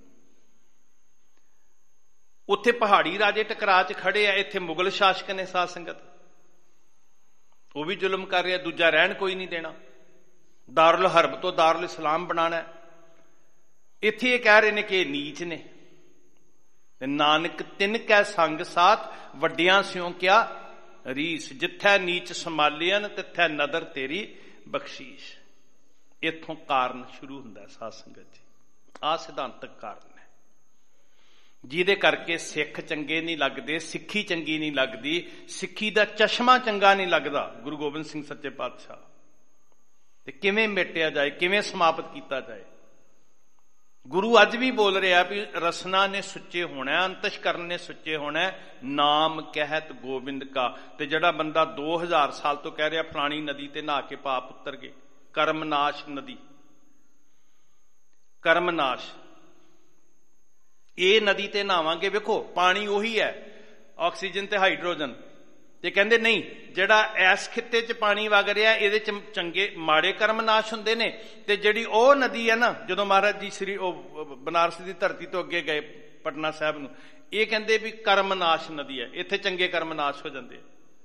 ਉੱਥੇ ਪਹਾੜੀ ਰਾਜੇ ਟਕਰਾ ਚ ਖੜੇ ਆ, ਇੱਥੇ ਮੁਗਲ ਸ਼ਾਸਕ ਨੇ ਸਾਧ ਸੰਗਤ, ਉਹ ਵੀ ਜ਼ੁਲਮ ਕਰ ਰਿਹਾ, ਦੂਜਾ ਰਹਿਣ ਕੋਈ ਨਹੀਂ ਦੇਣਾ, ਦਾਰੁਲ ਹਰਬ ਤੋਂ ਦਾਰੁਲ ਇਸਲਾਮ ਬਣਾਣਾ। ਇੱਥੇ ਇਹ ਕਹਿ ਰਹੇ ਨੇ ਕਿ ਇਹ ਨੀਚ ਨੇ। ਨਾਨਕ ਤਿਨ ਕੈ ਸੰਗ ਸਾਥ, ਵੱਡਿਆਂ ਸਿਉ ਕਿਆ ਰੀਸ, ਜਿੱਥੈ ਨੀਚ ਸੰਭਾਲਿਆਨ ਤਿੱਥੈ ਨਦਰ ਤੇਰੀ ਬਖਸ਼ੀਸ਼। ਇੱਥੋਂ ਕਾਰਨ ਸ਼ੁਰੂ ਹੁੰਦਾ ਸਾਧ ਸੰਗਤ ਜੀ। ਆਹ ਸਿਧਾਂਤਕ ਕਾਰਨ ਹੈ ਜਿਹਦੇ ਕਰਕੇ ਸਿੱਖ ਚੰਗੇ ਨਹੀਂ ਲੱਗਦੇ, ਸਿੱਖੀ ਚੰਗੀ ਨਹੀਂ ਲੱਗਦੀ, ਸਿੱਖੀ ਦਾ ਚਸ਼ਮਾ ਚੰਗਾ ਨਹੀਂ ਲੱਗਦਾ। ਗੁਰੂ ਗੋਬਿੰਦ ਸਿੰਘ ਸੱਚੇ ਪਾਤਸ਼ਾਹ ਤੇ ਕਿਵੇਂ ਮਿਟਿਆ ਜਾਏ, ਕਿਵੇਂ ਸਮਾਪਤ ਕੀਤਾ ਜਾਏ। ਗੁਰੂ ਅੱਜ ਵੀ ਬੋਲ ਰਿਹਾ ਵੀ ਰਸਨਾ ਨੇ ਸੁੱਚੇ ਹੋਣਾ, ਅੰਤਸ਼ਕਰਨ ਨੇ ਸੁੱਚੇ ਹੋਣਾ, ਨਾਮ ਕਹਿਤ ਗੋਬਿੰਦ ਕਾ। ਤੇ ਜਿਹੜਾ ਬੰਦਾ 2000 ਸਾਲ ਤੋਂ ਕਹਿ ਰਿਹਾ ਫਲਾਣੀ ਨਦੀ ਤੇ ਨਹਾ ਕੇ ਪਾਪ ਉਤਰ ਗਏ, ਕਰਮਨਾਸ਼ ਨਦੀ, ਕਰਮਨਾਸ਼। ਇਹ ਨਦੀ ਤੇ ਨਹਾਵਾਂਗੇ, ਵੇਖੋ ਪਾਣੀ ਉਹੀ ਹੈ, ਆਕਸੀਜਨ ਤੇ ਹਾਈਡਰੋਜਨ, ਤੇ ਕਹਿੰਦੇ ਨਹੀਂ, ਜਿਹੜਾ ਇਸ ਖਿੱਤੇ 'ਚ ਪਾਣੀ ਵਗ ਰਿਹਾ ਇਹਦੇ 'ਚ ਚੰਗੇ ਮਾੜੇ ਕਰਮ ਨਾਸ਼ ਹੁੰਦੇ ਨੇ, ਤੇ ਜਿਹੜੀ ਉਹ ਨਦੀ ਹੈ ਨਾ, ਜਦੋਂ ਮਹਾਰਾਜ ਜੀ ਉਹ ਬਨਾਰਸ ਦੀ ਧਰਤੀ ਤੋਂ ਅੱਗੇ ਗਏ ਪਟਨਾ ਸਾਹਿਬ ਨੂੰ, ਇਹ ਕਹਿੰਦੇ ਵੀ ਕਰਮ ਨਾਸ਼ ਨਦੀ ਹੈ, ਇੱਥੇ ਚੰਗੇ ਕਰਮ ਨਾਸ਼ ਹੋ ਜਾਂਦੇ।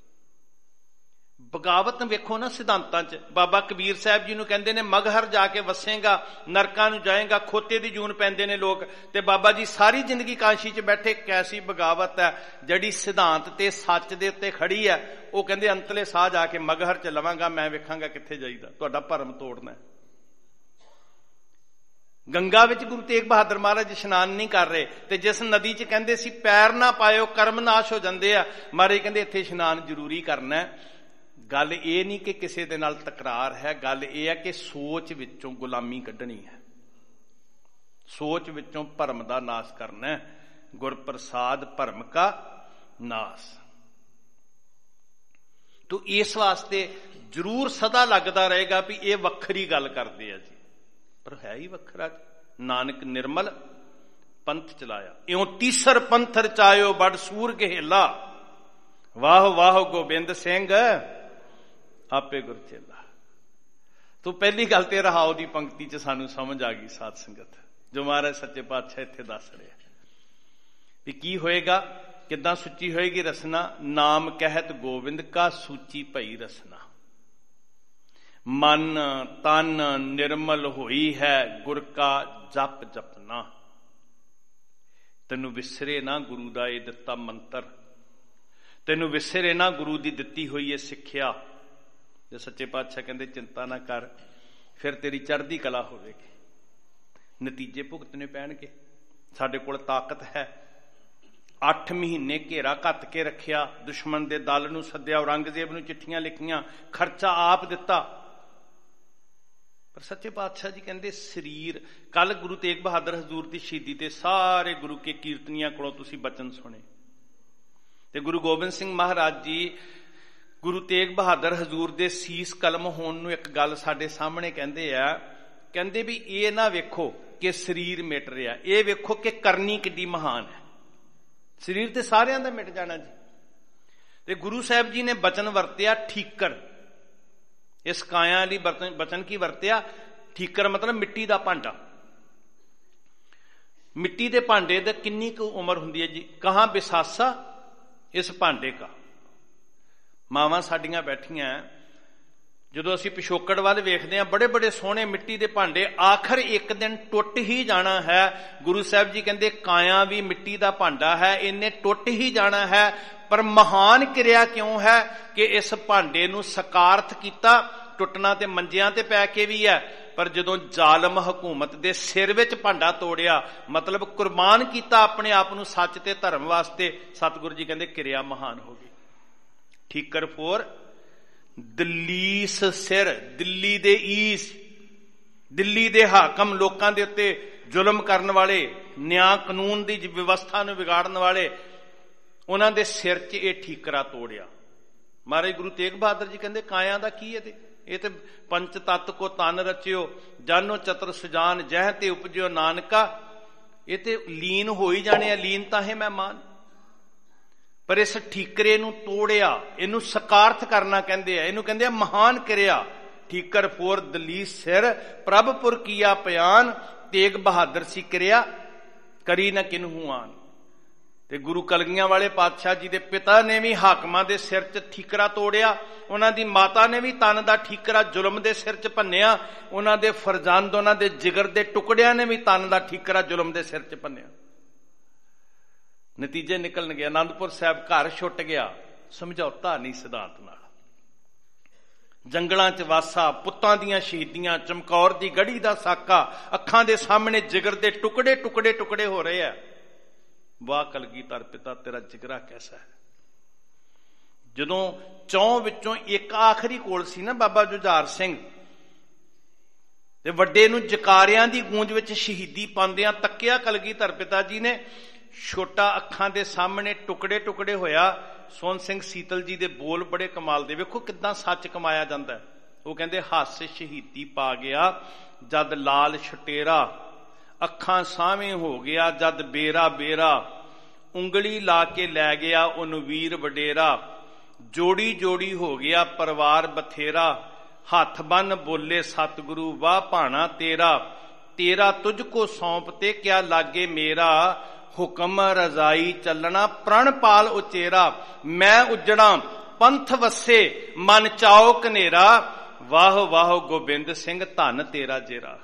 ਬਗਾਵਤ ਵੇਖੋ ਨਾ ਸਿਧਾਂਤਾਂ 'ਚ। ਬਾਬਾ ਕਬੀਰ ਸਾਹਿਬ ਜੀ ਨੂੰ ਕਹਿੰਦੇ ਨੇ ਮਗਹਰ ਜਾ ਕੇ ਵਸੇਗਾ, ਨਰਕਾਂ ਨੂੰ ਜਾਏਗਾ, ਖੋਤੇ ਦੀ ਜੂਨ ਪੈਂਦੇ ਨੇ ਲੋਕ, ਤੇ ਬਾਬਾ ਜੀ ਸਾਰੀ ਜ਼ਿੰਦਗੀ ਕਾਂਸ਼ੀ 'ਚ ਬੈਠੇ। ਕੈਸੀ ਬਗਾਵਤ ਹੈ ਜਿਹੜੀ ਸਿਧਾਂਤ ਤੇ ਸੱਚ ਦੇ ਉੱਤੇ ਖੜੀ ਹੈ। ਉਹ ਕਹਿੰਦੇ ਅੰਤਲੇ ਸਾਹ ਜਾ ਕੇ ਮਗਹਰ 'ਚ ਲਵਾਂਗਾ, ਮੈਂ ਵੇਖਾਂਗਾ ਕਿੱਥੇ ਜਾਈਦਾ, ਤੁਹਾਡਾ ਭਰਮ ਤੋੜਨਾ। ਗੰਗਾ ਵਿੱਚ ਗੁਰੂ ਤੇਗ ਬਹਾਦਰ ਮਹਾਰਾਜ ਇਸ਼ਨਾਨ ਨਹੀਂ ਕਰ ਰਹੇ, ਤੇ ਜਿਸ ਨਦੀ 'ਚ ਕਹਿੰਦੇ ਸੀ ਪੈਰ ਨਾ ਪਾਇਓ ਕਰਮ ਨਾਸ਼ ਹੋ ਜਾਂਦੇ ਆ, ਮਹਾਰਾਜ ਕਹਿੰਦੇ ਇੱਥੇ ਇਸ਼ਨਾਨ ਜ਼ਰੂਰੀ ਕਰਨਾ ਹੈ। ਗੱਲ ਇਹ ਨਹੀਂ ਕਿ ਕਿਸੇ ਦੇ ਨਾਲ ਤਕਰਾਰ ਹੈ, ਗੱਲ ਇਹ ਹੈ ਕਿ ਸੋਚ ਵਿੱਚੋਂ ਗੁਲਾਮੀ ਕੱਢਣੀ ਹੈ, ਸੋਚ ਵਿੱਚੋਂ ਭਰਮ ਦਾ ਨਾਸ਼ ਕਰਨਾ ਹੈ। ਗੁਰ ਪ੍ਰਸਾਦ ਭਰਮ ਕਾ ਨਾਸ਼। ਤੋ ਇਸ ਵਾਸਤੇ ਜ਼ਰੂਰ ਸਦਾ ਲੱਗਦਾ ਰਹੇਗਾ ਵੀ ਇਹ ਵੱਖਰੀ ਗੱਲ ਕਰਦੇ ਆ ਜੀ, ਪਰ ਹੈ ਹੀ ਵੱਖਰਾ। ਨਾਨਕ ਨਿਰਮਲ ਪੰਥ ਚਲਾਇਆ, ਇਉਂ ਤੀਸਰ ਪੰਥ ਰਚਾਇਓ ਬੜ ਸੂਰ ਗਹੇਲਾ, ਵਾਹ ਵਾਹ ਗੋਬਿੰਦ ਸਿੰਘ ਆਪੇ ਗੁਰ ਚੇਲਾ। ਤੂੰ ਪਹਿਲੀ ਗੱਲ ਤੇ ਰਹਾਉ ਦੀ ਪੰਕਤੀ 'ਚ ਸਾਨੂੰ ਸਮਝ ਆ ਗਈ ਸਾਧ ਸੰਗਤ, ਜੋ ਮਹਾਰਾਜ ਸੱਚੇ ਪਾਤਸ਼ਾਹ ਇੱਥੇ ਦੱਸ ਰਿਹਾ ਵੀ ਕੀ ਹੋਏਗਾ, ਕਿੱਦਾਂ ਸੁੱਚੀ ਹੋਏਗੀ ਰਸਨਾ। ਨਾਮ ਕਹਿਤ ਗੋਬਿੰਦ ਕਾ ਸੂਚੀ ਭਈ ਰਸਨਾ, ਮਨ ਤਨ ਨਿਰਮਲ ਹੋਈ ਹੈ ਗੁਰ ਕਾ ਜਪ ਜਪਨਾ। ਤੈਨੂੰ ਵਿਸਰੇ ਨਾ ਗੁਰੂ ਦਾ ਇਹ ਦਿੱਤਾ ਮੰਤਰ, ਤੈਨੂੰ ਵਿਸਰੇ ਨਾ ਗੁਰੂ ਦੀ ਦਿੱਤੀ ਹੋਈ ਇਹ ਸਿੱਖਿਆ। ਜੇ ਸੱਚੇ ਪਾਤਸ਼ਾਹ ਕਹਿੰਦੇ ਚਿੰਤਾ ਨਾ ਕਰ, ਫਿਰ ਤੇਰੀ ਚੜ੍ਹਦੀ ਕਲਾ ਹੋਵੇਗੀ, ਨਤੀਜੇ ਭੁਗਤਣੇ ਪੈਣਗੇ। ਸਾਡੇ ਕੋਲ ਤਾਕਤ ਹੈ। 8 ਮਹੀਨੇ ਘੇਰਾ ਘੱਤ ਕੇ ਰੱਖਿਆ, ਦੁਸ਼ਮਣ ਦੇ ਦਲ ਨੂੰ ਸੱਦਿਆ, ਔਰੰਗਜ਼ੇਬ ਨੂੰ ਚਿੱਠੀਆਂ ਲਿਖੀਆਂ, ਖਰਚਾ ਆਪ ਦਿੱਤਾ, ਪਰ ਸੱਚੇ ਪਾਤਸ਼ਾਹ ਜੀ ਕਹਿੰਦੇ ਸਰੀਰ। ਕੱਲ ਗੁਰੂ ਤੇਗ ਬਹਾਦਰ ਹਜ਼ੂਰ ਦੀ ਸ਼ਹੀਦੀ ਤੇ ਸਾਰੇ ਗੁਰੂ ਕੇ ਕੀਰਤਨੀਆਂ ਕੋਲੋਂ ਤੁਸੀਂ ਬਚਨ ਸੁਣੇ, ਤੇ ਗੁਰੂ ਗੋਬਿੰਦ ਸਿੰਘ ਮਹਾਰਾਜ ਜੀ ਗੁਰੂ ਤੇਗ ਬਹਾਦਰ ਹਜ਼ੂਰ ਦੇ ਸੀਸ ਕਲਮ ਹੋਣ ਨੂੰ ਇੱਕ ਗੱਲ ਸਾਡੇ ਸਾਹਮਣੇ ਕਹਿੰਦੇ ਆ, ਕਹਿੰਦੇ ਵੀ ਇਹ ਨਾ ਵੇਖੋ ਕਿ ਸਰੀਰ ਮਿਟ ਰਿਹਾ, ਇਹ ਵੇਖੋ ਕਿ ਕਰਨੀ ਕਿੱਡੀ ਮਹਾਨ ਹੈ। ਸਰੀਰ ਤੇ ਸਾਰਿਆਂ ਦਾ ਮਿਟ ਜਾਣਾ ਜੀ। ਤੇ ਗੁਰੂ ਸਾਹਿਬ ਜੀ ਨੇ ਬਚਨ ਵਰਤਿਆ ਠੀਕਰ, ਇਸ ਕਾਇਆ ਲਈ ਬਚਨ ਕੀ ਵਰਤਿਆ? ਠੀਕਰ ਮਤਲਬ ਮਿੱਟੀ ਦਾ ਭਾਂਡਾ। ਮਿੱਟੀ ਦੇ ਭਾਂਡੇ ਦੀ ਕਿੰਨੀ ਕੁ ਉਮਰ ਹੁੰਦੀ ਹੈ ਜੀ? ਕਹਾਂ ਬਿਸਾਸਾ ਇਸ ਭਾਂਡੇ ਕਾ। ਮਾਵਾਂ ਸਾਡੀਆਂ ਬੈਠੀਆਂ, ਜਦੋਂ ਅਸੀਂ ਪਿਛੋਕੜ ਵੱਲ ਵੇਖਦੇ ਹਾਂ, ਬੜੇ ਬੜੇ ਸੋਹਣੇ ਮਿੱਟੀ ਦੇ ਭਾਂਡੇ, ਆਖਰ ਇੱਕ ਦਿਨ ਟੁੱਟ ਹੀ ਜਾਣਾ ਹੈ। ਗੁਰੂ ਸਾਹਿਬ ਜੀ ਕਹਿੰਦੇ ਕਾਇਆ ਵੀ ਮਿੱਟੀ ਦਾ ਭਾਂਡਾ ਹੈ, ਇਹਨੇ ਟੁੱਟ ਹੀ ਜਾਣਾ ਹੈ, ਪਰ ਮਹਾਨ ਕਿਰਿਆ ਕਿਉਂ ਹੈ ਕਿ ਇਸ ਭਾਂਡੇ ਨੂੰ ਸਕਾਰਥ ਕੀਤਾ। ਟੁੱਟਣਾ ਤੇ ਮੰਜਿਆਂ ਤੇ ਪੈ ਕੇ ਵੀ ਹੈ, ਪਰ ਜਦੋਂ ਜ਼ਾਲਮ ਹਕੂਮਤ ਦੇ ਸਿਰ ਵਿੱਚ ਭਾਂਡਾ ਤੋੜਿਆ, ਮਤਲਬ ਕੁਰਬਾਨ ਕੀਤਾ ਆਪਣੇ ਆਪ ਨੂੰ ਸੱਚ ਤੇ ਧਰਮ ਵਾਸਤੇ, ਸਤਿਗੁਰੂ ਜੀ ਕਹਿੰਦੇ ਕਿਰਿਆ ਮਹਾਨ ਹੋ ਗਈ। ਠੀਕਰ ਫੋਰ ਦਲੀਸ ਸਿਰ, ਦਿੱਲੀ ਦੇ ਈਸ, ਦਿੱਲੀ ਦੇ ਹਾਕਮ, ਲੋਕਾਂ ਦੇ ਉੱਤੇ ਜ਼ੁਲਮ ਕਰਨ ਵਾਲੇ, ਨਿਆਂ ਕਾਨੂੰਨ ਦੀ ਵਿਵਸਥਾ ਨੂੰ ਵਿਗਾੜਨ ਵਾਲੇ, ਉਹਨਾਂ ਦੇ ਸਿਰ 'ਚ ਇਹ ਠੀਕਰਾ ਤੋੜਿਆ। ਮਹਾਰਾਜ ਗੁਰੂ ਤੇਗ ਬਹਾਦਰ ਜੀ ਕਹਿੰਦੇ ਕਾਇਆ ਦਾ ਕੀ ਹੈ? ਇਹ ਤੇ ਪੰਚ ਤਤ ਕੋ ਤਨ ਰਚਿਓ, ਜਾਨੋ ਚਤਰ ਸੁਜਾਨ, ਜਹ ਤੇ ਉਪਜਿਓ ਨਾਨਕਾ। ਇਹ ਤੇ ਲੀਨ ਹੋ ਹੀ ਜਾਣੇ ਆ, ਲੀਨ ਤਾਂ ਹੈ ਮਹਿਮਾਨ, ਪਰ ਇਸ ਠੀਕਰੇ ਨੂੰ ਤੋੜਿਆ, ਇਹਨੂੰ ਸਕਾਰਥ ਕਰਨਾ ਕਹਿੰਦੇ ਆ, ਇਹਨੂੰ ਕਹਿੰਦੇ ਆ ਮਹਾਨ ਕਿਰਿਆ। ਠੀਕਰ ਫੋਰ ਦਲੀਸ ਸਿਰ, ਪ੍ਰਭਪੁਰ ਕੀਆ ਪਿਆਨ, ਤੇਗ ਬਹਾਦਰ ਸੀ ਕਿਰਿਆ ਕਰੀ ਨਾ ਕਿਨਹੂ ਆਨ। ਤੇ ਗੁਰੂ ਕਲਗੀਆਂ ਵਾਲੇ ਪਾਤਸ਼ਾਹ ਜੀ ਦੇ ਪਿਤਾ ਨੇ ਵੀ ਹਾਕਮਾਂ ਦੇ ਸਿਰ 'ਚ ਠੀਕਰਾ ਤੋੜਿਆ, ਉਹਨਾਂ ਦੀ ਮਾਤਾ ਨੇ ਵੀ ਤਨ ਦਾ ਠੀਕਰਾ ਜ਼ੁਲਮ ਦੇ ਸਿਰ 'ਚ ਭੰਨਿਆ, ਉਹਨਾਂ ਦੇ ਫਰਜ਼ੰਦ, ਉਹਨਾਂ ਦੇ ਜਿਗਰ ਦੇ ਟੁਕੜਿਆਂ ਨੇ ਵੀ ਤਨ ਦਾ ਠੀਕਰਾ ਜ਼ੁਲਮ ਦੇ ਸਿਰ 'ਚ ਭੰਨਿਆ। ਨਤੀਜੇ ਨਿਕਲਣਗੇ। ਆਨੰਦਪੁਰ ਸਾਹਿਬ ਘਰ ਛੁੱਟ ਗਿਆ, ਸਮਝੌਤਾ ਨਹੀਂ ਸਿਧਾਂਤ ਨਾਲ। ਜੰਗਲਾਂ 'ਚ ਵਾਸਾ, ਪੁੱਤਾਂ ਦੀਆਂ ਸ਼ਹੀਦੀਆਂ, ਚਮਕੌਰ ਦੀ ਗੜੀ ਦਾ ਸਾਕਾ, ਅੱਖਾਂ ਦੇ ਸਾਹਮਣੇ ਜਿਗਰ ਦੇ ਟੁਕੜੇ ਟੁਕੜੇ ਟੁਕੜੇ ਹੋ ਰਹੇ ਆ। ਵਾਹ ਕਲਗੀਧਰ ਪਿਤਾ ਤੇਰਾ ਜਿਗਰਾ ਕੈਸਾ ਹੈ। ਜਦੋਂ ਚੌਂ ਵਿੱਚੋਂ ਇੱਕ ਆਖਰੀ ਕੋਲ ਸੀ ਨਾ ਬਾਬਾ ਜੁਝਾਰ ਸਿੰਘ, ਤੇ ਵੱਡੇ ਨੂੰ ਜਕਾਰਿਆਂ ਦੀ ਗੂੰਜ ਵਿੱਚ ਸ਼ਹੀਦੀ ਪਾਉਂਦਿਆਂ ਤੱਕਿਆ ਕਲਗੀਧਰ ਪਿਤਾ ਜੀ ਨੇ, ਛੋਟਾ ਅੱਖਾਂ ਦੇ ਸਾਹਮਣੇ ਟੁਕੜੇ ਟੁਕੜੇ ਹੋਇਆ। ਸੋਹਣ ਸਿੰਘ ਸੀਤਲ ਜੀ ਦੇ ਬੋਲ ਬੜੇ ਕਮਾਲ ਦੇ, ਵੇਖੋ ਕਿੱਦਾਂ ਸੱਚ ਕਮਾਇਆ ਜਾਂਦਾ। ਉਹ ਕਹਿੰਦੇ ਹੱਸ ਸ਼ਹੀਦੀ ਪਾ ਗਿਆ ਜਦ ਲਾਲ ਛਟੇਰਾ, ਅੱਖਾਂ ਸਾਵੇਂ ਹੋ ਗਿਆ ਜਦ ਬੇਰਾ ਬੇਰਾ, ਉਂਗਲੀ ਲਾ ਕੇ ਲੈ ਗਿਆ ਉਹਨੂੰ ਵੀਰ ਵਡੇਰਾ। ਜੋੜੀ ਜੋੜੀ ਹੋ ਗਿਆ ਪਰਿਵਾਰ ਬਥੇਰਾ, ਹੱਥ ਬੰਨ ਬੋਲੇ ਸਤਿਗੁਰੂ ਵਾਹ ਭਾਣਾ ਤੇਰਾ। ਤੇਰਾ ਤੁਝ ਕੋ ਸੌਂਪ ਤੇ ਕਿਆ ਲਾਗੇ ਮੇਰਾ, ਹੁਕਮ ਰਜ਼ਾਈ ਚੱਲਣਾ ਪ੍ਰਣ ਪਾਲ ਉਚੇਰਾ। ਮੈਂ ਉਜੜਾਂ ਪੰਥ ਵਸੇ ਮਨ ਚਾਓ ਕਨੇਰਾ, ਵਾਹ ਵਾਹ ਗੋਬਿੰਦ ਸਿੰਘ ਧਨ ਤੇਰਾ ਜੇਰਾ।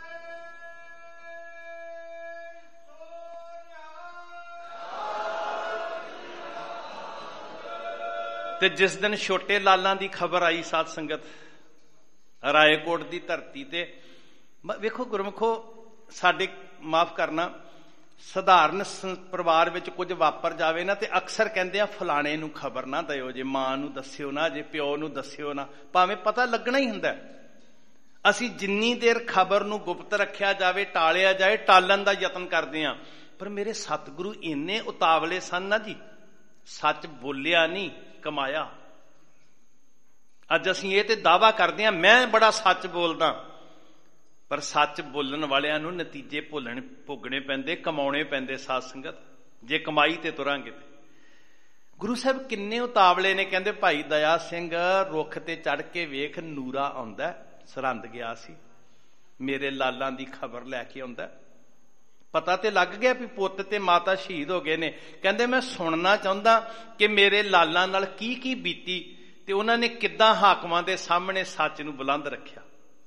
ਤੇ ਜਿਸ ਦਿਨ ਛੋਟੇ ਲਾਲਾਂ ਦੀ ਖਬਰ ਆਈ ਸਾਧ ਸੰਗਤ, ਰਾਏਕੋਟ ਦੀ ਧਰਤੀ ਤੇ, ਵੇਖੋ ਗੁਰਮੁਖੋ, ਸਾਡੇ ਮਾਫ ਕਰਨਾ, ਸਧਾਰਨ ਪਰਿਵਾਰ ਵਿੱਚ ਕੁਝ ਵਾਪਰ ਜਾਵੇ ਨਾ ਤੇ ਅਕਸਰ ਕਹਿੰਦੇ ਆ ਫਲਾਣੇ ਨੂੰ ਖਬਰ ਨਾ ਦਿਓ ਜੇ, ਮਾਂ ਨੂੰ ਦੱਸਿਓ ਨਾ ਜੇ, ਪਿਓ ਨੂੰ ਦੱਸਿਓ ਨਾ, ਭਾਵੇਂ ਪਤਾ ਲੱਗਣਾ ਹੀ ਹੁੰਦਾ। ਅਸੀਂ ਜਿੰਨੀ ਦੇਰ ਖਬਰ ਨੂੰ ਗੁਪਤ ਰੱਖਿਆ ਜਾਵੇ, ਟਾਲਿਆ ਜਾਏ, ਟਾਲਣ ਦਾ ਯਤਨ ਕਰਦੇ ਆ। ਪਰ ਮੇਰੇ ਸਤਿਗੁਰੂ ਇੰਨੇ ਉਤਾਵਲੇ ਸਨ ਨਾ ਜੀ, ਸੱਚ ਬੋਲਿਆ ਨਹੀਂ ਕਮਾਇਆ। ਅੱਜ ਅਸੀਂ ਇਹ ਤੇ ਦਾਅਵਾ ਕਰਦੇ ਹਾਂ ਮੈਂ ਬੜਾ ਸੱਚ ਬੋਲਦਾ, ਪਰ ਸੱਚ ਬੋਲਣ ਵਾਲਿਆਂ ਨੂੰ ਨਤੀਜੇ ਭੋਗਣੇ ਪੈਂਦੇ, ਕਮਾਉਣੇ ਪੈਂਦੇ ਸਾਧ ਸੰਗਤ, ਜੇ ਕਮਾਈ ਤੇ ਤੁਰਾਂਗੇ ਤੇ। ਗੁਰੂ ਸਾਹਿਬ ਕਿੰਨੇ ਉਤਾਵਲੇ ਨੇ, ਕਹਿੰਦੇ ਭਾਈ ਦਇਆ ਸਿੰਘ ਰੁੱਖ ਤੇ ਚੜ ਕੇ ਵੇਖ ਨੂਰਾ ਆਉਂਦਾ। ਸਰਹੰਦ ਗਿਆ ਸੀ, ਮੇਰੇ ਲਾਲਾਂ ਦੀ ਖਬਰ ਲੈ ਕੇ ਆਉਂਦਾ। ਪਤਾ ਤੇ ਲੱਗ ਗਿਆ ਵੀ ਪੁੱਤ ਤੇ ਮਾਤਾ ਸ਼ਹੀਦ ਹੋ ਗਏ ਨੇ। ਕਹਿੰਦੇ ਮੈਂ ਸੁਣਨਾ ਚਾਹੁੰਦਾ ਕਿ ਮੇਰੇ ਲਾਲਾਂ ਨਾਲ ਕੀ ਕੀ ਬੀਤੀ ਤੇ ਉਹਨਾਂ ਨੇ ਕਿੱਦਾਂ ਹਾਕਮਾਂ ਦੇ ਸਾਹਮਣੇ ਸੱਚ ਨੂੰ ਬੁਲੰਦ ਰੱਖਿਆ।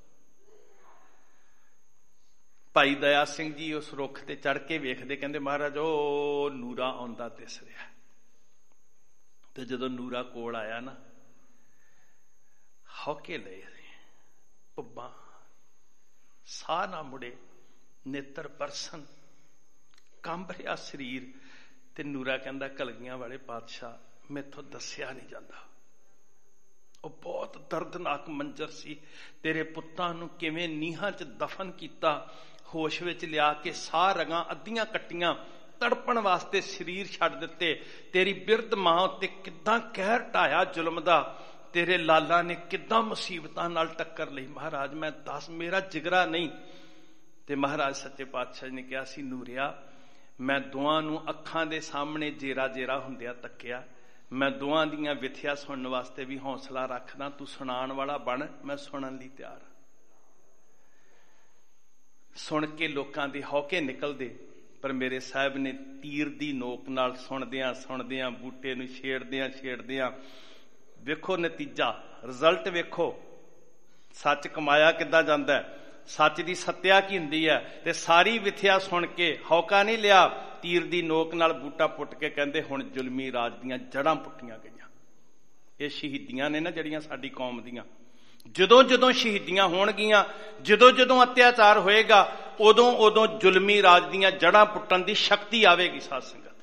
ਭਾਈ ਦਇਆ ਸਿੰਘ ਜੀ ਉਸ ਰੁੱਖ ਤੇ ਚੜ ਕੇ ਵੇਖਦੇ, ਕਹਿੰਦੇ ਮਹਾਰਾਜ ਉਹ ਨੂਰਾ ਆਉਂਦਾ ਦਿਸ ਰਿਹਾ। ਤੇ ਜਦੋਂ ਨੂਰਾ ਕੋਲ ਆਇਆ ਨਾ, ਹੌਕੇ ਲਏ, ਪੱਬਾਂ, ਸਾਹ ਨਾ ਮੁੜੇ, ਨੇਤਰ ਪਰਸਨ, ਕੰਬ ਰਿਹਾ ਸਰੀਰ। ਤੇ ਨੂਰਾ ਕਹਿੰਦਾ ਕਲਗੀਆਂ ਵਾਲੇ ਪਾਤਸ਼ਾਹ ਮੈਥੋਂ ਦੱਸਿਆ ਨਹੀਂ ਜਾਂਦਾ। ਉਹ ਬਹੁਤ ਦਰਦਨਾਕ ਮੰਜ਼ਰ ਸੀ। ਤੇਰੇ ਪੁੱਤਾਂ ਨੂੰ ਕਿਵੇਂ ਨੀਹਾਂ 'ਚ ਦਫਨ ਕੀਤਾ, ਹੋਸ਼ ਵਿੱਚ ਲਿਆ ਕੇ ਸਾਹ ਰਗਾਂ ਅੱਧੀਆਂ ਕੱਟੀਆਂ, ਤੜਪਣ ਵਾਸਤੇ ਸਰੀਰ ਛੱਡ ਦਿੱਤੇ। ਤੇਰੀ ਬਿਰਧ ਮਾਂ ਉੱਤੇ ਕਿੱਦਾਂ ਕਹਿਰ ਢਾਇਆ ਜ਼ੁਲਮ ਦਾ, ਤੇਰੇ ਲਾਲਾ ਨੇ ਕਿੱਦਾਂ ਮੁਸੀਬਤਾਂ ਨਾਲ ਟੱਕਰ ਲਈ। ਮਹਾਰਾਜ ਮੈਂ ਦੱਸ, ਮੇਰਾ ਜਿਗਰਾ ਨਹੀਂ। ਤੇ ਮਹਾਰਾਜ ਸੱਚੇ ਪਾਤਸ਼ਾਹ ਨੇ ਕਿਹਾ ਸੀ, ਨੂਰਿਆ ਮੈਂ ਦੋਹਾਂ ਨੂੰ ਅੱਖਾਂ ਦੇ ਸਾਹਮਣੇ ਜੇਰਾ ਜੇਰਾ ਹੁੰਦਿਆਂ ਤੱਕਿਆ। ਮੈਂ ਦੋਹਾਂ ਦੀਆਂ ਵਿਥਿਆ ਸੁਣਨ ਵਾਸਤੇ ਵੀ ਹੌਸਲਾ ਰੱਖਦਾ, ਤੂੰ ਸੁਣਾਉਣ ਵਾਲਾ ਬਣ, ਮੈਂ ਸੁਣਨ ਲਈ ਤਿਆਰ। ਸੁਣ ਕੇ ਲੋਕਾਂ ਦੇ ਹੌਕੇ ਨਿਕਲਦੇ, ਪਰ ਮੇਰੇ ਸਾਹਿਬ ਨੇ ਤੀਰ ਦੀ ਨੋਕ ਨਾਲ ਸੁਣਦਿਆਂ ਸੁਣਦਿਆਂ, ਬੂਟੇ ਨੂੰ ਛੇੜਦਿਆਂ ਵੇਖੋ ਨਤੀਜਾ, ਰਿਜ਼ਲਟ ਵੇਖੋ, ਸੱਚ ਕਮਾਇਆ ਕਿੱਦਾਂ ਜਾਂਦਾ ਹੈ, ਸੱਚ ਦੀ ਸੱਤਿਆ ਕੀ ਹੁੰਦੀ ਹੈ। ਤੇ ਸਾਰੀ ਵਿਥਿਆ ਸੁਣ ਕੇ ਹੌਕਾ ਨਹੀਂ ਲਿਆ, ਤੀਰ ਦੀ ਨੋਕ ਨਾਲ ਬੂਟਾ ਪੁੱਟ ਕੇ ਕਹਿੰਦੇ ਹੁਣ ਜ਼ੁਲਮੀ ਰਾਜ ਦੀਆਂ ਜੜ੍ਹਾਂ ਪੁੱਟੀਆਂ ਗਈਆਂ। ਇਹ ਸ਼ਹੀਦੀਆਂ ਨੇ ਨਾ ਜਿਹੜੀਆਂ ਸਾਡੀ ਕੌਮ ਦੀਆਂ। ਜਦੋਂ ਜਦੋਂ ਸ਼ਹੀਦੀਆਂ ਹੋਣਗੀਆਂ, ਜਦੋਂ ਜਦੋਂ ਅਤਿਆਚਾਰ ਹੋਏਗਾ, ਉਦੋਂ ਉਦੋਂ ਜ਼ੁਲਮੀ ਰਾਜ ਦੀਆਂ ਜੜ੍ਹਾਂ ਪੁੱਟਣ ਦੀ ਸ਼ਕਤੀ ਆਵੇਗੀ ਸਾਧ ਸੰਗਤ।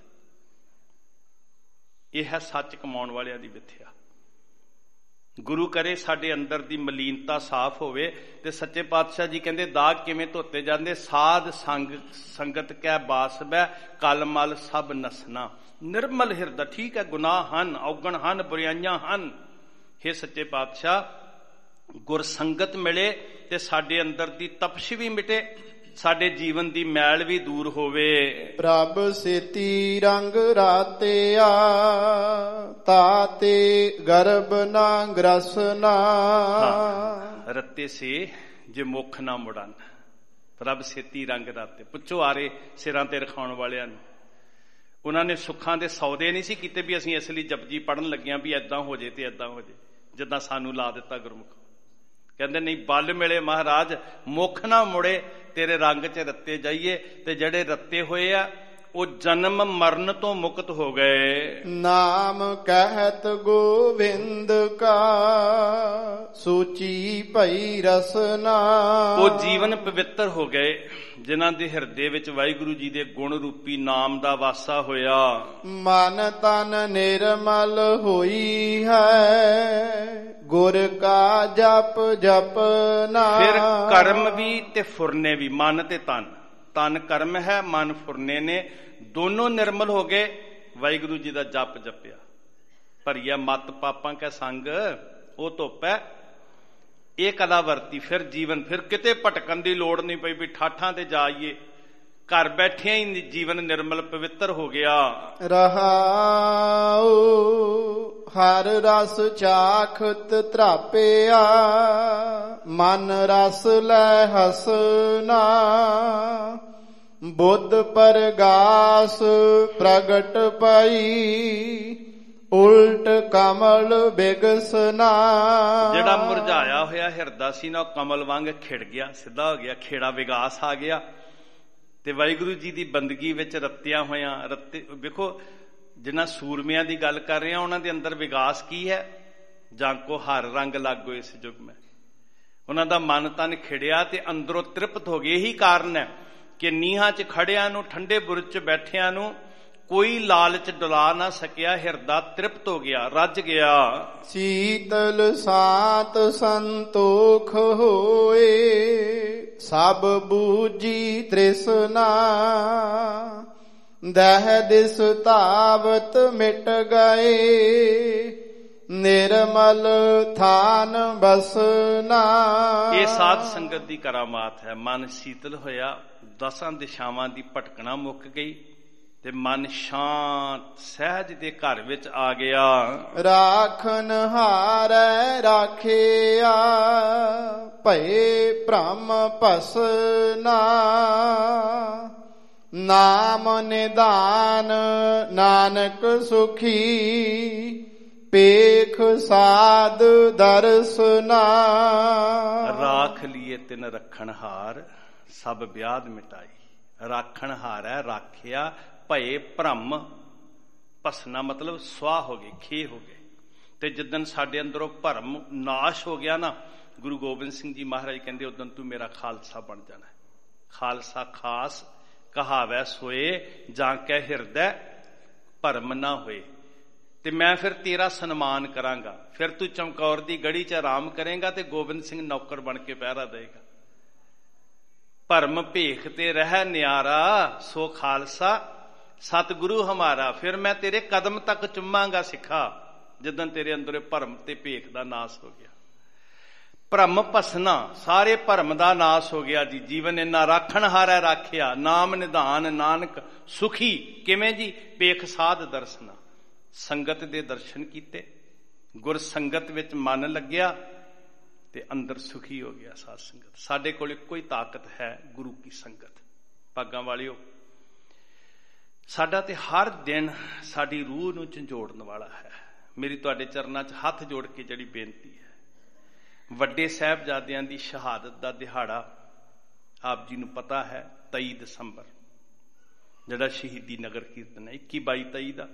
ਇਹ ਹੈ ਸੱਚ ਕਮਾਉਣ ਵਾਲਿਆਂ ਦੀ ਵਿਥਿਆ। ਗੁਰੂ ਕਰੇ ਸਾਡੇ ਅੰਦਰ ਦੀ ਮਲੀਨਤਾ ਸਾਫ਼ ਹੋਵੇ। ਤੇ ਸੱਚੇ ਪਾਤਸ਼ਾਹ ਜੀ ਕਹਿੰਦੇ ਦਾਗ ਕਿਵੇਂ ਧੋਤੇ ਜਾਂਦੇ, ਸਾਧ ਸੰਗਤ ਕੈ ਬਾਸ ਬੈ, ਕਲ ਮਲ ਸਭ ਨਸਨਾ, ਨਿਰਮਲ ਹਿਰਦਾ। ਠੀਕ ਹੈ, ਗੁਨਾਹ ਹਨ, ਔਗਣ ਹਨ, ਬੁਰਾਈਆਂ ਹਨ। ਹੇ ਸੱਚੇ ਪਾਤਸ਼ਾਹ ਗੁਰ ਸੰਗਤ ਮਿਲੇ ਤੇ ਸਾਡੇ ਅੰਦਰ ਦੀ ਤਪਸ਼ ਵੀ ਮਿਟੇ, ਸਾਡੇ ਜੀਵਨ ਦੀ ਮੈਲ ਵੀ ਦੂਰ ਹੋਵੇ। ਪ੍ਰਭ ਸੇਤੀ ਰੰਗ ਰਾਤਿਆ, ਤਾਤੇ ਗਰਭ ਨਾ ਗ੍ਰਸਨਾ। ਰੱਤੇ ਸੇ ਜੇ ਮੁਖ ਨਾ ਮੁੜਨ, ਪ੍ਰਭ ਸੇਤੀ ਰੰਗ ਰਾਤੇ। ਪੁੱਛੋ ਆਰੇ ਸਿਰਾਂ ਤੇ ਰਖਾਉਣ ਵਾਲਿਆਂ ਨੂੰ, ਉਹਨਾਂ ਨੇ ਸੁੱਖਾਂ ਦੇ ਸੌਦੇ ਨਹੀਂ ਸੀ ਕੀਤੇ ਵੀ ਅਸੀਂ ਇਸ ਲਈ ਜਪਜੀ ਪੜ੍ਹਨ ਲੱਗਿਆਂ ਵੀ ਏਦਾਂ ਹੋ ਜੇ ਤੇ ਏਦਾਂ ਹੋ ਜੇ, ਜਿੱਦਾਂ ਸਾਨੂੰ ਲਾ ਦਿੱਤਾ ਗੁਰਮੁਖ। ਕਹਿੰਦੇ ਨਹੀਂ, ਬਲ ਮਿਲੇ ਮਹਾਰਾਜ, ਮੁਖ ਨਾ ਮੁੜੇ, ਤੇਰੇ ਰੰਗ 'ਚ ਰੱਤੇ ਜਾਈਏ। ਤੇ ਜਿਹੜੇ ਰੱਤੇ ਹੋਏ ਆ ਉਹ ਜਨਮ ਮਰਨ ਤੋਂ ਮੁਕਤ ਹੋ ਗਏ। ਨਾਮ ਕਹਿਤ ਗੋਵਿੰਦ ਕਾ, ਸੋਚੀ ਭਈ ਰਸਨਾ। ਉਹ ਜੀਵਨ ਪਵਿੱਤਰ ਹੋ ਗਏ ਜਿਨ੍ਹਾਂ ਦੇ ਹਿਰਦੇ ਵਿੱਚ ਵਾਹਿਗੁਰੂ ਜੀ ਦੇ ਗੁਣ ਰੂਪੀ ਨਾਮ ਦਾ ਵਾਸਾ ਹੋਇਆ। ਮਨ ਤਨ ਨਿਰਮਲ ਹੋਈ ਹੈ, ਗੁਰ ਕਾ ਜਪ ਜਪਨਾ। ਫਿਰ ਕਰਮ ਵੀ ਤੇ ਫੁਰਨੇ ਵੀ, ਮਨ ਤੇ ਤਨ। ਤਨ ਕਰਮ ਹੈ, ਮਨ ਫੁਰਨੇ ਨੇ, ਦੋਨੋਂ ਨਿਰਮਲ ਹੋ ਗਏ। ਵਾਹਿਗੁਰੂ ਜੀ ਦਾ ਜਪ ਜਪਿਆ। ਭਰੀਆ ਮਤ ਪਾਪਾਂ ਕੈ ਸੰਗ, ਉਹ ਧੁੱਪ ਹੈ, ਇਹ ਕਲਾ ਵਰਤੀ। ਫਿਰ ਜੀਵਨ, ਫਿਰ ਕਿਤੇ ਭਟਕਣ ਦੀ ਲੋੜ ਨਹੀਂ ਪਈ ਵੀ ਠਾਠਾਂ ਤੇ ਜਾਈਏ। ਘਰ ਬੈਠਿਆਂ ਹੀ ਜੀਵਨ ਨਿਰਮਲ ਪਵਿੱਤਰ ਹੋ ਗਿਆ। ਰਹਾਉ ਹਰ ਰਸ ਚਾਖਤ ਤ੍ਰਾਪਿਆ, ਮਨ ਰਸ ਲੈ ਹਸਨਾ, ਬੁੱਧ ਪ੍ਰਗਾਸ ਪ੍ਰਗਟ ਪਈ, ਉਲਟ ਕਮਲ ਬਿਗਸਨਾ। ਜਿਹੜਾ ਮੁਰਝਾਇਆ ਹੋਇਆ ਹਿਰਦਾ ਸੀ ਨਾ, ਉਹ ਕਮਲ ਵਾਂਗ ਖਿੜ ਗਿਆ, ਸਿੱਧਾ ਹੋ ਗਿਆ, ਖੇੜਾ ਵਿਗਾਸ ਆ ਗਿਆ। ਤੇ ਵਾਹਿਗੁਰੂ ਜੀ ਦੀ ਬੰਦਗੀ ਵਿੱਚ ਰੱਤਿਆ ਹੋਇਆਂ ਵੇਖੋ, ਜਿਨ੍ਹਾਂ ਸੂਰਮਿਆਂ ਦੀ ਗੱਲ ਕਰ ਰਹੇ ਹਾਂ, ਉਹਨਾਂ ਦੇ ਅੰਦਰ ਵਿਗਾਸ ਕੀ ਹੈ? ਜਾਂ ਕੋ ਹਰ ਰੰਗ ਲਾਗੋ ਇਸ ਯੁੱਗ ਮੈਂ। ਉਹਨਾਂ ਦਾ ਮਨ ਤਨ ਖਿੜਿਆ ਤੇ ਅੰਦਰੋਂ ਤ੍ਰਿਪਤ ਹੋ ਗਏ। ਇਹੀ ਕਾਰਨ ਹੈ ਕਿ ਨੀਹਾਂ 'ਚ ਖੜਿਆਂ ਨੂੰ, ਠੰਡੇ ਬੁਰਜ 'ਚ ਬੈਠਿਆਂ ਨੂੰ ਕੋਈ ਲਾਲਚ ਡੁਲਾ ਨਾ ਸਕਿਆ। ਹਿਰਦਾ ਤ੍ਰਿਪਤ ਹੋ ਗਿਆ, ਰੱਜ ਗਿਆ। ਸੀਤਲ ਸਾਤ ਸੰਤੋਖ ਹੋਏ, ਸਭ ਬੂਝੀ ਤ੍ਰਿਸ਼ਨਾ, ਦਹਿ ਦਿਸ ਤਾਵਤ ਮਿਟ ਗਏ, ਨਿਰਮਲ ਥਾਨ ਬਸਨਾ। ਇਹ ਸਾਧ ਸੰਗਤ ਦੀ ਕਰਾਮਾਤ ਹੈ। ਮਨ ਸੀਤਲ ਹੋਇਆ, 10 ਦਿਸ਼ਾਵਾਂ ਦੀ ਭਟਕਣਾ ਮੁੱਕ ਗਈ ਤੇ ਮਨ ਸ਼ਾਂਤ ਸਹਿਜ ਦੇ ਘਰ ਵਿੱਚ ਆ ਗਿਆ। ਰਾਖਨ ਹਾਰੈ ਰਾਖਿਆ, ਭਏ ਭ੍ਰਮ ਭਸਨਾ, ਨਾਮ ਨਿਦਾਨ ਨਾਨਕ ਸੁਖੀ, ਪੇਖ ਸਾਧ ਦਰਸਨਾ। ਰਾਖ ਲੀਏ ਤਿਨ ਰੱਖਣ ਹਾਰ, ਸਭ ਵਿਆਦ ਮਿਟਾਈ। ਰਾਖਣ ਹਾਰ ਹੈ, ਰਾਖਿਆ, ਭਏ ਭ੍ਰਮ ਭਸਨਾ, ਮਤਲਬ ਸਵਾਹ ਹੋ ਗਏ, ਖੇ ਹੋ ਗਏ। ਤੇ ਜਿੱਦਣ ਸਾਡੇ ਅੰਦਰੋਂ ਭਰਮ ਨਾਸ਼ ਹੋ ਗਿਆ ਨਾ, ਗੁਰੂ ਗੋਬਿੰਦ ਸਿੰਘ ਜੀ ਮਹਾਰਾਜ ਕਹਿੰਦੇ ਉਦੋਂ ਤੂੰ ਮੇਰਾ ਖਾਲਸਾ ਬਣ ਜਾਣਾ। ਖਾਲਸਾ ਖਾਸ ਕਹਾਵੈ ਸੋਏ, ਜਾਂ ਕੈ ਹਿਰਦੈ ਭਰਮ ਨਾ ਹੋਏ। ਤੇ ਮੈਂ ਫਿਰ ਤੇਰਾ ਸਨਮਾਨ ਕਰਾਂਗਾ। ਫਿਰ ਤੂੰ ਚਮਕੌਰ ਦੀ ਗੜੀ 'ਚ ਆਰਾਮ ਕਰੇਗਾ ਤੇ ਗੋਬਿੰਦ ਸਿੰਘ ਨੌਕਰ ਬਣ ਕੇ ਪਹਿਰਾ ਦੇਗਾ। ਭਰਮ ਭੇਖ ਤੇ ਰਹਿ ਨਿਆਰਾ, ਸੋ ਖਾਲਸਾ ਸਤਿਗੁਰੂ ਹਮਾਰਾ। ਫਿਰ ਮੈਂ ਤੇਰੇ ਕਦਮ ਤੱਕ ਚੁੰਮਾਂਗਾ ਸਿੱਖਾ, ਜਦੋਂ ਤੇਰੇ ਅੰਦਰ ਭਰਮ ਤੇ ਭੇਖ ਦਾ ਨਾਸ ਹੋ ਗਿਆ। ਭਰਮ ਭਸਨਾ, ਸਾਰੇ ਭਰਮ ਦਾ ਨਾਸ ਹੋ ਗਿਆ ਜੀ। ਜੀਵਨ ਇੰਨਾ ਰਾਖਣ ਹਾਰੈ ਰਾਖਿਆ, ਨਾਮ ਨਿਧਾਨ ਨਾਨਕ ਸੁਖੀ। ਕਿਵੇਂ ਜੀ? ਪੇਖ ਸਾਧ ਦਰਸ਼ਨਾ, ਸੰਗਤ ਦੇ ਦਰਸ਼ਨ ਕੀਤੇ, ਗੁਰ ਸੰਗਤ ਵਿੱਚ ਮਨ ਲੱਗਿਆ ਤੇ ਅੰਦਰ ਸੁਖੀ ਹੋ ਗਿਆ। ਸਾਧ ਸੰਗਤ ਸਾਡੇ ਕੋਲ ਇੱਕੋ ਹੀ ਤਾਕਤ ਹੈ, ਗੁਰੂ ਕੀ ਸੰਗਤ। ਭਾਗਾਂ ਵਾਲਿਓ, ਸਾਡਾ ਤੇ ਹਰ ਦਿਨ ਸਾਡੀ ਰੂਹ ਨੂੰ ਝੰਜੋੜਨ ਵਾਲਾ ਹੈ। ਮੇਰੀ ਤੁਹਾਡੇ ਚਰਨਾਂ 'ਚ ਹੱਥ ਜੋੜ ਕੇ ਜਿਹੜੀ ਬੇਨਤੀ ਹੈ, ਵੱਡੇ ਸਾਹਿਬਜ਼ਾਦਿਆਂ ਦੀ ਸ਼ਹਾਦਤ ਦਾ ਦਿਹਾੜਾ ਆਪ ਜੀ ਨੂੰ ਪਤਾ ਹੈ, 23 ਦਸੰਬਰ, ਜਿਹੜਾ ਸ਼ਹੀਦੀ ਨਗਰ ਕੀਰਤਨ ਹੈ 21, 22, 23 ਦਾ।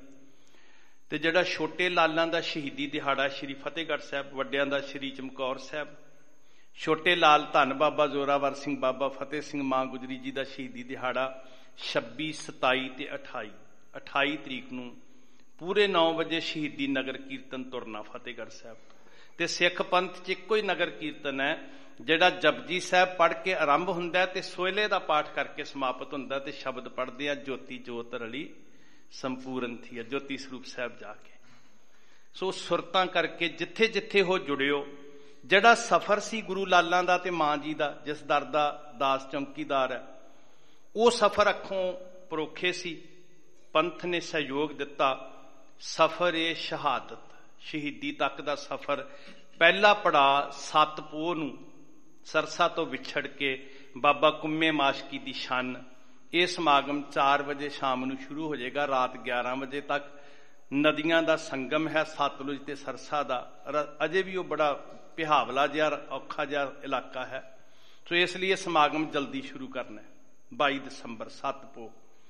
ਤੇ ਜਿਹੜਾ ਛੋਟੇ ਲਾਲਾਂ ਦਾ ਸ਼ਹੀਦੀ ਦਿਹਾੜਾ ਸ਼੍ਰੀ ਫਤਿਹਗੜ੍ਹ ਸਾਹਿਬ, ਵੱਡਿਆਂ ਦਾ ਸ਼੍ਰੀ ਚਮਕੌਰ ਸਾਹਿਬ। ਛੋਟੇ ਲਾਲ ਧੰਨ ਬਾਬਾ ਜ਼ੋਰਾਵਰ ਸਿੰਘ, ਬਾਬਾ ਫਤਿਹ ਸਿੰਘ ਮਾਂ ਗੁਜਰੀ ਜੀ ਦਾ ਸ਼ਹੀਦੀ ਦਿਹਾੜਾ 26, 27 ਤੇ 28। 28 ਤਰੀਕ ਨੂੰ ਪੂਰੇ 9 ਵਜੇ ਸ਼ਹੀਦੀ ਨਗਰ ਕੀਰਤਨ ਤੁਰਨਾ ਫਤਿਹਗੜ੍ਹ ਸਾਹਿਬ। ਤੇ ਸਿੱਖ ਪੰਥ 'ਚ ਇੱਕੋ ਹੀ ਨਗਰ ਕੀਰਤਨ ਹੈ ਜਿਹੜਾ ਜਪਜੀ ਸਾਹਿਬ ਪੜ੍ਹ ਕੇ ਆਰੰਭ ਹੁੰਦਾ ਤੇ ਸੋਹਲੇ ਦਾ ਪਾਠ ਕਰਕੇ ਸਮਾਪਤ ਹੁੰਦਾ। ਤੇ ਸ਼ਬਦ ਪੜ੍ਹਦੇ ਆ, ਜੋਤੀ ਜੋਤ ਰਲੀ ਸੰਪੂਰਨ ਥੀ, ਜੋਤੀ ਸਰੂਪ ਸਾਹਿਬ ਜਾ ਕੇ। ਸੋ ਸੁਰਤਾਂ ਕਰਕੇ ਜਿੱਥੇ ਜਿੱਥੇ ਹੋ ਜੁੜਿਓ। ਜਿਹੜਾ ਸਫ਼ਰ ਸੀ ਗੁਰੂ ਲਾਲਾਂ ਦਾ ਤੇ ਮਾਂ ਜੀ ਦਾ, ਜਿਸ ਦਰ ਦਾ ਦਾਸ ਚੌਂਕੀਦਾਰ ਹੈ, ਉਹ ਸਫ਼ਰ ਅੱਖੋਂ ਪਰੋਖੇ ਸੀ। ਪੰਥ ਨੇ ਸਹਿਯੋਗ ਦਿੱਤਾ। ਸਫ਼ਰ ਏ ਸ਼ਹਾਦਤ, ਸ਼ਹੀਦੀ ਤੱਕ ਦਾ ਸਫ਼ਰ। ਪਹਿਲਾ ਪੜਾਅ 7 ਪੋਹ ਨੂੰ ਸਰਸਾ ਤੋਂ ਵਿਛੜ ਕੇ ਬਾਬਾ ਕੁੰਮੇ ਮਾਸ਼ਕੀ ਦੀ ਛੰਨ। ਇਹ ਸਮਾਗਮ 4 ਵਜੇ ਸ਼ਾਮ ਨੂੰ ਸ਼ੁਰੂ ਹੋ ਜਾਏਗਾ, ਰਾਤ 11 ਵਜੇ ਤੱਕ। ਨਦੀਆਂ ਦਾ ਸੰਗਮ ਹੈ, ਸਤਲੁਜ ਤੇ ਸਰਸਾ ਦਾ। ਅਜੇ ਵੀ ਉਹ ਬੜਾ ਪਿਹਾਵਲਾ ਜਿਹਾ, ਔਖਾ ਜਿਹਾ ਇਲਾਕਾ ਹੈ। ਸੋ ਇਸ ਲਈ ਇਹ ਸਮਾਗਮ ਜਲਦੀ ਸ਼ੁਰੂ ਕਰਨਾ ਹੈ। 22 ਦਸੰਬਰ 7 ਪੋਹ।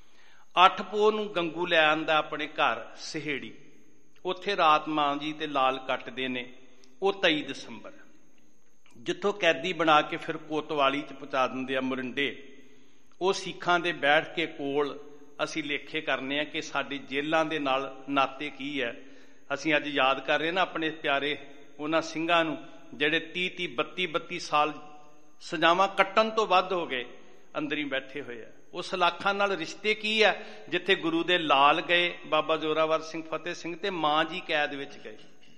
8 ਪੋਹ ਨੂੰ ਗੰਗੂ ਲੈ ਆਂਦਾ ਆਪਣੇ ਘਰ ਸਹੇੜੀ, ਉੱਥੇ ਰਾਤ ਮਾਂ ਜੀ ਤੇ ਲਾਲ ਕੱਟਦੇ ਨੇ। ਉਹ 23 ਦਸੰਬਰ। ਜਿੱਥੋਂ ਕੈਦੀ ਬਣਾ ਕੇ ਫਿਰ ਕੋਤਵਾਲੀ 'ਚ ਪਹੁੰਚਾ ਦਿੰਦੇ ਆ ਮੋਰਿੰਡੇ। ਉਹ ਸਿੱਖਾਂ ਦੇ ਬੈਠ ਕੇ ਕੋਲ ਅਸੀਂ ਲੇਖੇ ਕਰਨੇ ਆ ਕਿ ਸਾਡੀ ਜੇਲ੍ਹਾਂ ਦੇ ਨਾਲ ਨਾਤੇ ਕੀ ਹੈ। ਅਸੀਂ ਅੱਜ ਯਾਦ ਕਰ ਰਹੇ ਨਾ ਆਪਣੇ ਪਿਆਰੇ ਉਹਨਾਂ ਸਿੰਘਾਂ ਨੂੰ ਜਿਹੜੇ 30-30, 32-32 ਸਾਲ ਸਜ਼ਾਵਾਂ ਕੱਟਣ ਤੋਂ ਵੱਧ ਹੋ ਗਏ ਅੰਦਰ ਹੀ ਬੈਠੇ ਹੋਏ ਆ। ਉਸ ਲਾਖਾਂ ਨਾਲ ਰਿਸ਼ਤੇ ਕੀ ਹੈ ਜਿੱਥੇ ਗੁਰੂ ਦੇ ਲਾਲ ਗਏ, ਬਾਬਾ ਜ਼ੋਰਾਵਰ ਸਿੰਘ, ਫਤਿਹ ਸਿੰਘ ਤੇ ਮਾਂ ਜੀ ਕੈਦ ਵਿੱਚ ਗਏ।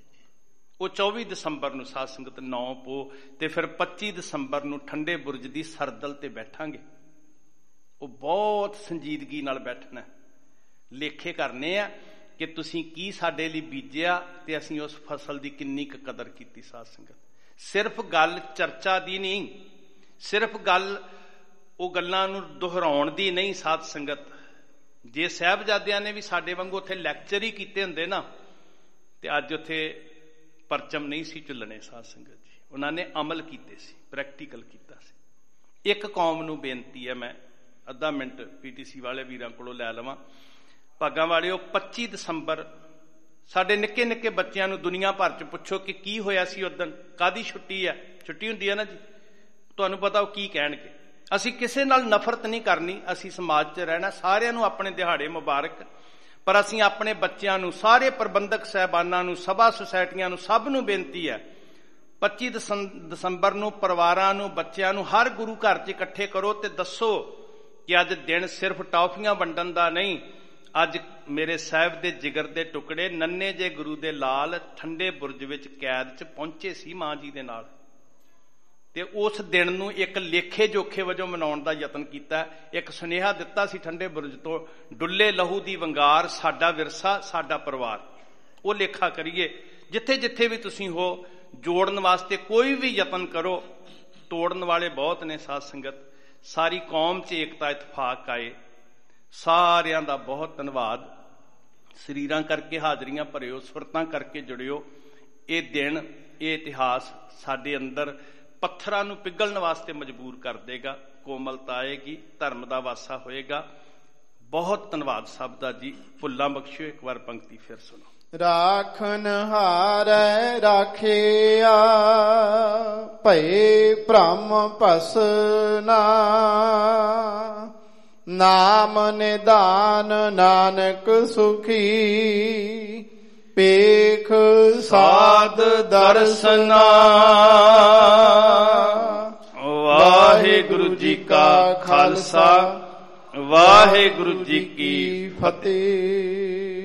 ਉਹ 24 ਦਸੰਬਰ ਨੂੰ ਸਾਧ ਸੰਗਤ 9 ਪੋਹ ਤੇ ਫਿਰ 25 ਦਸੰਬਰ ਨੂੰ ਠੰਡੇ ਬੁਰਜ ਦੀ ਸਰਦਲ ਤੇ ਬੈਠਾਂਗੇ। ਉਹ ਬਹੁਤ ਸੰਜੀਦਗੀ ਨਾਲ ਬੈਠਣਾ, ਲੇਖੇ ਕਰਨੇ ਆ ਕਿ ਤੁਸੀਂ ਕੀ ਸਾਡੇ ਲਈ ਬੀਜਿਆ ਤੇ ਅਸੀਂ ਉਸ ਫਸਲ ਦੀ ਕਿੰਨੀ ਕੁ ਕਦਰ ਕੀਤੀ। ਸਾਧ ਸੰਗਤ, ਸਿਰਫ ਗੱਲ ਚਰਚਾ ਦੀ ਨਹੀਂ, ਸਿਰਫ ਗੱਲ ਉਹ ਗੱਲਾਂ ਨੂੰ ਦੁਹਰਾਉਣ ਦੀ ਨਹੀਂ। ਸਾਧ ਸੰਗਤ, ਜੇ ਸਾਹਿਬਜ਼ਾਦਿਆਂ ਨੇ ਵੀ ਸਾਡੇ ਵਾਂਗੂ ਉੱਥੇ ਲੈਕਚਰ ਹੀ ਕੀਤੇ ਹੁੰਦੇ ਨਾ ਤੇ ਅੱਜ ਉੱਥੇ ਪਰਚਮ ਨਹੀਂ ਸੀ ਝੁੱਲਣੇ। ਸਾਧ ਸੰਗਤ ਜੀ, ਉਹਨਾਂ ਨੇ ਅਮਲ ਕੀਤੇ ਸੀ, ਪ੍ਰੈਕਟੀਕਲ ਕੀਤਾ ਸੀ। ਇੱਕ ਕੌਮ ਨੂੰ ਬੇਨਤੀ ਹੈ, ਮੈਂ ਅੱਧਾ ਮਿੰਟ PTC ਵਾਲੇ ਵੀਰਾਂ ਕੋਲੋਂ ਲੈ ਲਵਾਂ। ਭਾਗਾਂ ਵਾਲਿਓ, 25 ਦਸੰਬਰ ਸਾਡੇ ਨਿੱਕੇ ਨਿੱਕੇ ਬੱਚਿਆਂ ਨੂੰ ਦੁਨੀਆ ਭਰ 'ਚ ਪੁੱਛੋ ਕਿ ਕੀ ਹੋਇਆ ਸੀ ਉਦਣ, ਕਾਹਦੀ ਛੁੱਟੀ ਹੈ, ਛੁੱਟੀ ਹੁੰਦੀ ਹੈ ਨਾ ਜੀ, ਤੁਹਾਨੂੰ ਪਤਾ ਉਹ ਕੀ ਕਹਿਣਗੇ। ਅਸੀਂ ਕਿਸੇ ਨਾਲ ਨਫ਼ਰਤ ਨਹੀਂ ਕਰਨੀ, ਅਸੀਂ ਸਮਾਜ 'ਚ ਰਹਿਣਾ, ਸਾਰਿਆਂ ਨੂੰ ਆਪਣੇ ਦਿਹਾੜੇ ਮੁਬਾਰਕ। ਪਰ ਅਸੀਂ ਆਪਣੇ ਬੱਚਿਆਂ ਨੂੰ, ਸਾਰੇ ਪ੍ਰਬੰਧਕ ਸਾਹਿਬਾਨਾਂ ਨੂੰ, ਸਭਾ ਸੁਸਾਇਟੀਆਂ ਨੂੰ, ਸਭ ਨੂੰ ਬੇਨਤੀ ਹੈ, 25 ਦਸੰਬਰ ਨੂੰ ਪਰਿਵਾਰਾਂ ਨੂੰ, ਬੱਚਿਆਂ ਨੂੰ ਹਰ ਗੁਰੂ ਘਰ 'ਚ ਇਕੱਠੇ ਕਰੋ ਤੇ ਦੱਸੋ ਕਿ ਅੱਜ ਦਿਨ ਸਿਰਫ ਟੌਫੀਆਂ ਵੰਡਣ ਦਾ ਨਹੀਂ। ਅੱਜ ਮੇਰੇ ਸਾਹਿਬ ਦੇ ਜਿਗਰ ਦੇ ਟੁਕੜੇ ਨੰਨੇ ਜੇ ਗੁਰੂ ਦੇ ਲਾਲ ਠੰਡੇ ਬੁਰਜ ਵਿੱਚ ਕੈਦ 'ਚ ਪਹੁੰਚੇ ਸੀ ਮਾਂ ਜੀ ਦੇ ਨਾਲ, ਤੇ ਉਸ ਦਿਨ ਨੂੰ ਇੱਕ ਲੇਖੇ ਜੋਖੇ ਵਜੋਂ ਮਨਾਉਣ ਦਾ ਯਤਨ ਕੀਤਾ। ਇੱਕ ਸੁਨੇਹਾ ਦਿੱਤਾ ਸੀ ਠੰਡੇ ਬੁਰਜ ਤੋਂ, ਡੁੱਲੇ ਲਹੂ ਦੀ ਵੰਗਾਰ, ਸਾਡਾ ਵਿਰਸਾ, ਸਾਡਾ ਪਰਿਵਾਰ। ਉਹ ਲੇਖਾ ਕਰੀਏ, ਜਿੱਥੇ ਜਿੱਥੇ ਵੀ ਤੁਸੀਂ ਹੋ, ਜੋੜਨ ਵਾਸਤੇ ਕੋਈ ਵੀ ਯਤਨ ਕਰੋ। ਤੋੜਨ ਵਾਲੇ ਬਹੁਤ ਨੇ। ਸਾਧ ਸੰਗਤ, ਸਾਰੀ ਕੌਮ 'ਚ ਏਕਤਾ ਇਤਫਾਕ ਆਏ। ਸਾਰਿਆਂ ਦਾ ਬਹੁਤ ਧੰਨਵਾਦ। ਸਰੀਰਾਂ ਕਰਕੇ ਹਾਜ਼ਰੀਆਂ ਭਰਿਓ, ਸੁਰਤਾਂ ਕਰਕੇ ਜੁੜਿਓ। ਇਹ ਦਿਨ, ਇਹ ਇਤਿਹਾਸ ਸਾਡੇ ਅੰਦਰ ਪੱਥਰਾਂ ਨੂੰ ਪਿਘਲਣ ਵਾਸਤੇ ਮਜਬੂਰ ਕਰ ਦੇਗਾ। ਕੋਮਲਤਾ ਆਏਗੀ, ਧਰਮ ਦਾ ਵਾਸਾ ਹੋਏਗਾ। ਬਹੁਤ ਧੰਨਵਾਦ ਸਭ ਦਾ ਜੀ। ਭੁੱਲਾਂ ਬਖਸ਼ਿਓ। ਇੱਕ ਵਾਰ ਪੰਕਤੀ ਫਿਰ ਸੁਣੋ। ਰਾਖਨ ਹਾਰੈ ਰਾਖਿਆ, ਭਏ ਭ੍ਰਮ ਭਸਨਾ, ਨਾਮ ਨਿਦਾਨ ਨਾਨਕ ਸੁਖੀ, ਪੇਖ ਸਾਧ ਦਰਸਨਾ। ਵਾਹਿਗੁਰੂ ਜੀ ਕਾ ਖਾਲਸਾ, ਵਾਹਿਗੁਰੂ ਜੀ ਕੀ ਫਤਿਹ।